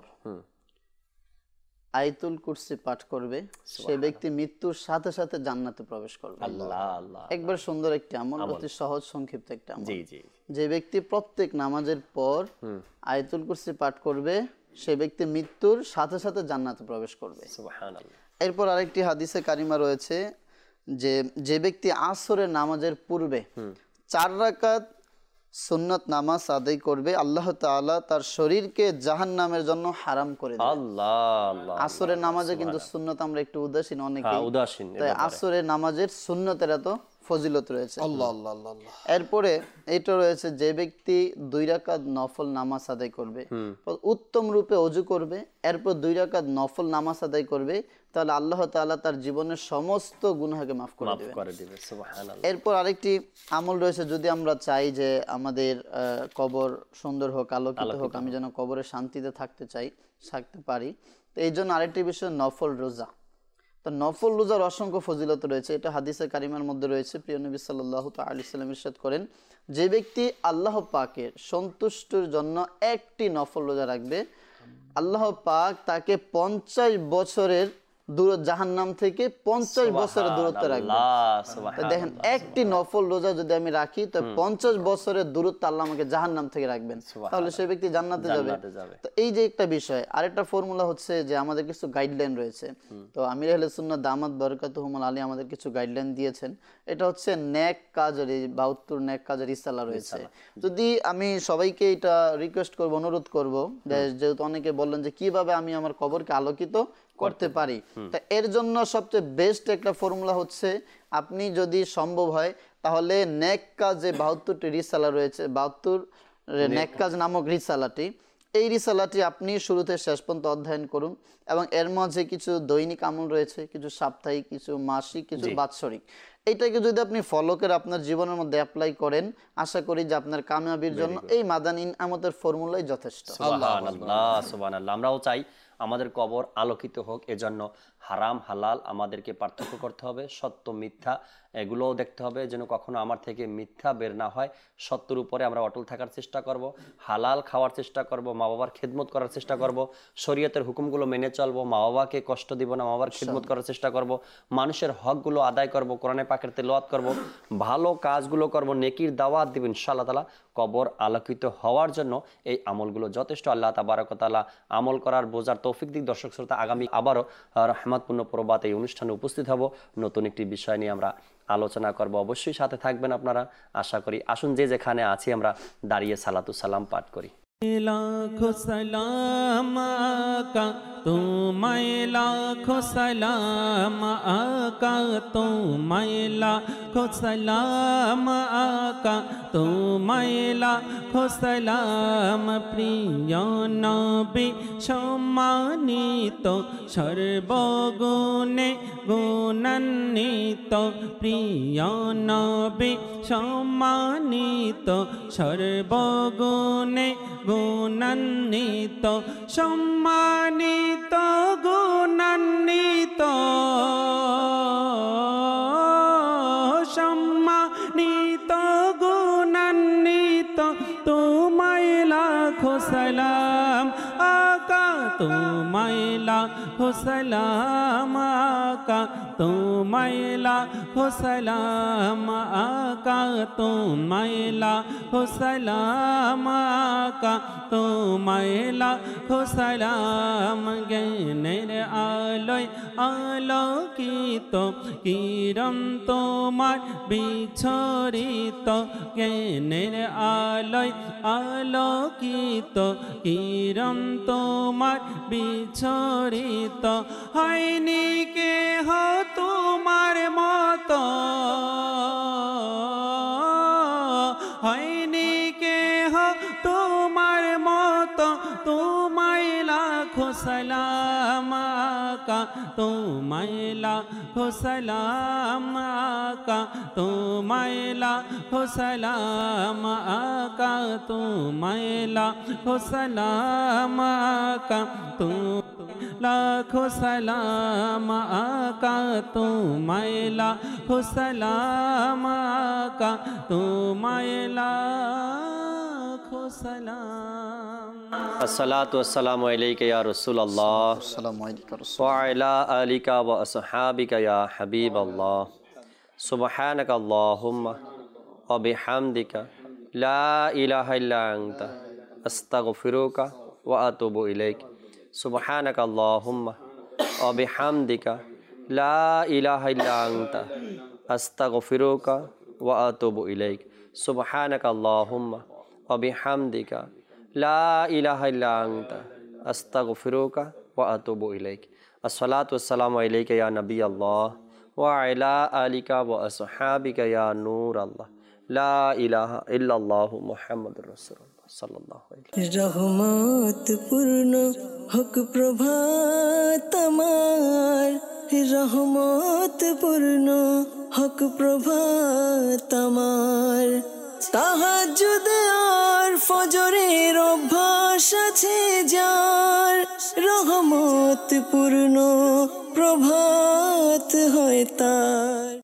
আয়াতুল কুরসি পাঠ করবে সে ব্যক্তি মৃত্যুর সাথে সাথে জান্নাতে প্রবেশ করবে। আল্লাহ আল্লাহ, একবার সুন্দর একটি আমল, অতি সহজ সংক্ষিপ্ত একটা আমল। জি জি, যে ব্যক্তি প্রত্যেক নামাজের পর আয়াতুল কুরসি পাঠ করবে সে ব্যক্তি মৃত্যুর সাথে সাথে জান্নাতে প্রবেশ করবে। সুবহানাল্লাহ। এরপর আরেকটি হাদিসে কারিমা রয়েছে যে যে ব্যক্তি আসরের নামাজের পূর্বে চার রাকাত সুন্নত নামাজ আদায় করবে আল্লাহ তাআলা তার শরীরকে জাহান্নামের জন্য হারাম করে দেন। আল্লাহ আল্লাহ, আসরের নামাজে কিন্তু সুন্নত আমরা একটু উদাসীন, অনেকেই উদাসীন, তাই আসরের নামাজের সুন্নতের এত ফজিলত রয়েছে। আল্লাহ আল্লাহ আল্লাহ। এরপরে এটা রয়েছে যে ব্যক্তি দুই রাকাত নফল নামাজ আদায় করবে, উত্তম রূপে ওযু করবে, এরপর দুই রাকাত নফল নামাজ আদায় করবে, তাহলে আল্লাহ তাআলা তার জীবনের সমস্ত গুনাহকে মাফ করে দিবেন। সুবহানাল্লাহ। এরপর আরেকটি আমল রয়েছে, যদি আমরা চাই যে আমাদের কবর সুন্দর হোক, আলোকিত হোক, আমি যেন কবরে শান্তিতে থাকতে চাই, থাকতে পারি, তো এই জন্য আরেকটি বিষয় নফল রোজা। তো নফল রোজার অসংখ্য ফজিলত রয়েছে, এটা হাদিসে কারিমার মধ্যে রয়েছে। প্রিয় নবী সাল্লাল্লাহু তাআলা আলাইহি ওয়াসাল্লাম ইরশাদ করেন, যে ব্যক্তি আল্লাহ পাকের সন্তুষ্টির জন্য একটি নফল রোজা রাখবে, আল্লাহ পাক তাকে পঞ্চাশ বছরের দূর জাহান্নাম থেকে পঞ্চাশ বছরের দূরত্ব রাখবে। দেখেন, একটি নফল রোজা যদি আমি রাখি তো পঞ্চাশ বছরের দূরত্ব আল্লাহ আমাকে জাহান্নাম থেকে রাখবেন, তাহলে সেই ব্যক্তি জান্নাতে যাবে। তো এই যে একটা বিষয়, আরেকটা ফর্মুলা হচ্ছে যে আমাদের কিছু গাইডলাইন রয়েছে। তো আমির আহলে সুন্নাহ দামাত বারাকাতুহুমুল আলী আমাদের কিছু গাইডলাইন দিয়েছেন। এটা হচ্ছে নেক কাজের, বাহাত্তর নেক কাজের রিসালা রয়েছে। যদি আমি সবাইকে এটা রিকোয়েস্ট করব, অনুরোধ করব, যেহেতু অনেকে বললেন যে কিভাবে আমি আমার কবরকে আলোকিত করতে পারি, তা এর জন্য সবচেয়ে বেস্ট একটা ফর্মুলা হচ্ছে, আপনি যদি সম্ভব হয় তাহলে নেক কাজ যে বাহাত্তরটি রিসালা রয়েছে, বাহাত্তর নেক কাজ নামক রিসালাটি, এই রিসালাটি আপনি শুরুতে শেষ পর্যন্ত অধ্যয়ন করুন, এবং এর মাঝে কিছু দৈনিক আমল রয়েছে, কিছু সাপ্তাহিক, কিছু মাসিক, কিছু বাৎসরিক। এইটাকে যদি আপনি ফলো করে আপনার জীবনের মধ্যে অ্যাপ্লাই করেন, আশা করি যে আপনার কামিয়াবির জন্য এই মাদানী ইনআমতের ফর্মুলাই যথেষ্ট। সুবহানাল্লাহ সুবহানাল্লাহ। আমরাও চাই আমাদের কবর আলোকিত হোক, এজন্য হারাম হালাল আমাদেরকে পার্থক্য করতে হবে, সত্য মিথ্যা এগুলোও দেখতে হবে, যেন কখনো আমার থেকে মিথ্যা বের না হয়। সত্যের উপরে আমরা অটল থাকার চেষ্টা করব, হালাল খাওয়ার চেষ্টা করব, মা বাবার খেদমত করার চেষ্টা করব, শরীয়তের হুকুমগুলো মেনে চলবো, মা বাবাকে কষ্ট দিব না, মা বাবার খেদমত করার চেষ্টা করব, মানুষের হকগুলো আদায় করব, কোরআনে পাকের তেলাওয়াত করব, ভালো কাজগুলো করব, নেকির দাওয়াত দিব। ইনশাআল্লাহ তাআলা কবর আলোকিত হওয়ার জন্য এই আমলগুলো যথেষ্ট। আল্লাহ তাবারক ওয়া তাআলা আমল করার বোঝার তৌফিক দিক। দর্শক শ্রোতা, আগামী আবারও রহমতপূর্ণ প্রবাদ এই অনুষ্ঠানে উপস্থিত হব, নতুন একটি বিষয় নিয়ে আমরা আলোচনা করব। অবশ্যই সাথে থাকবেন আপনারা, আশা করি। আসুন যে যেখানে আছি আমরা দাঁড়িয়ে সালাতু সালাম পাঠ করি। লাখো সালাম আকা তোমায়, লাখো সালাম আকা তোমায়, লাখো সালাম আকা তোমায়, লাখো সালাম প্রিয় নবী সম্মানিত, সর্বগুণে গুণান্বিত, প্রিয় নবী সম্মানিত, সর্বগুণে গুণান্বিত, সম্মানিত গুণান্বিত, সম্মানিত গুণান্বিত, তোমায় লাখো সালাম আকা তোমায়, লাখো সালাম আকা তোমায়, লাখো সালাম আকা তোমায়, লাখো সালাম আকা তোমায়, লাখো সালাম। জ্ঞানের আলোয় আলোকিত কিরণ তোমার বিছরিত, জ্ঞানের আলোয় আলোকিত কিরণ তোমার বিছড়িত হয়নি কেহ তোমার মতো, হয়নি কেহ তোমার মতো, তোমায় লাখো সালাম আকা, তোমায় লাখো সালাম আকা, তোমায় লাখো সালাম আকা, তোমায় লাখো সালাম আকা, তুমি লাখো সালাম আকা, তোমায় লাখো সালাম আকা, তোমায় লাখো সালাম। আসসালাতু ওয়াসসালামু আলাইকা ইয়া রাসূলুল্লাহ ওয়া আলা আলিকা ওয়া আসহাবিকা ইয়া হাবিবাল্লাহ। সুবহানাকা আল্লাহুম্মা ওয়া বিহামদিকা লা ইলাহা ইল্লা আনতা আস্তাগফিরুকা ওয়া আতুবু ইলাইক। সুবহানাকা আল্লাহুম্মা ওয়া বিহামদিকা লা ইলাহা ইল্লা আনতা আস্তাগফিরুকা ওয়া আতুবু ইলাইক। সুবহানাকা আল্লাহুম্মা ওয়া বিহামদিকা লা ইলাহা ইল্লা আনতা আস্তাগফিরুকা ওয়া আতুবু ইলাইক। আসসালাতু ওয়াসসালামু আলাইকা ইয়া নবী আল্লাহ ওয়া আলা আলিকা ওয়া আসহাবিকা ইয়া নূর আল্লাহ। লা ইলাহা ইল্লাল্লাহু মুহাম্মাদুর রাসূলুল্লাহ সাল্লাল্লাহু আলাইহি। রহমত পূর্ণ হক প্রভাত আমার, রহমত পূর্ণ হক প্রভাত আমার। তাহাজ্জুদ আর ফজরের অভ্যাস আছে যার, রহমত পূর্ণ প্রভাত হয় তার।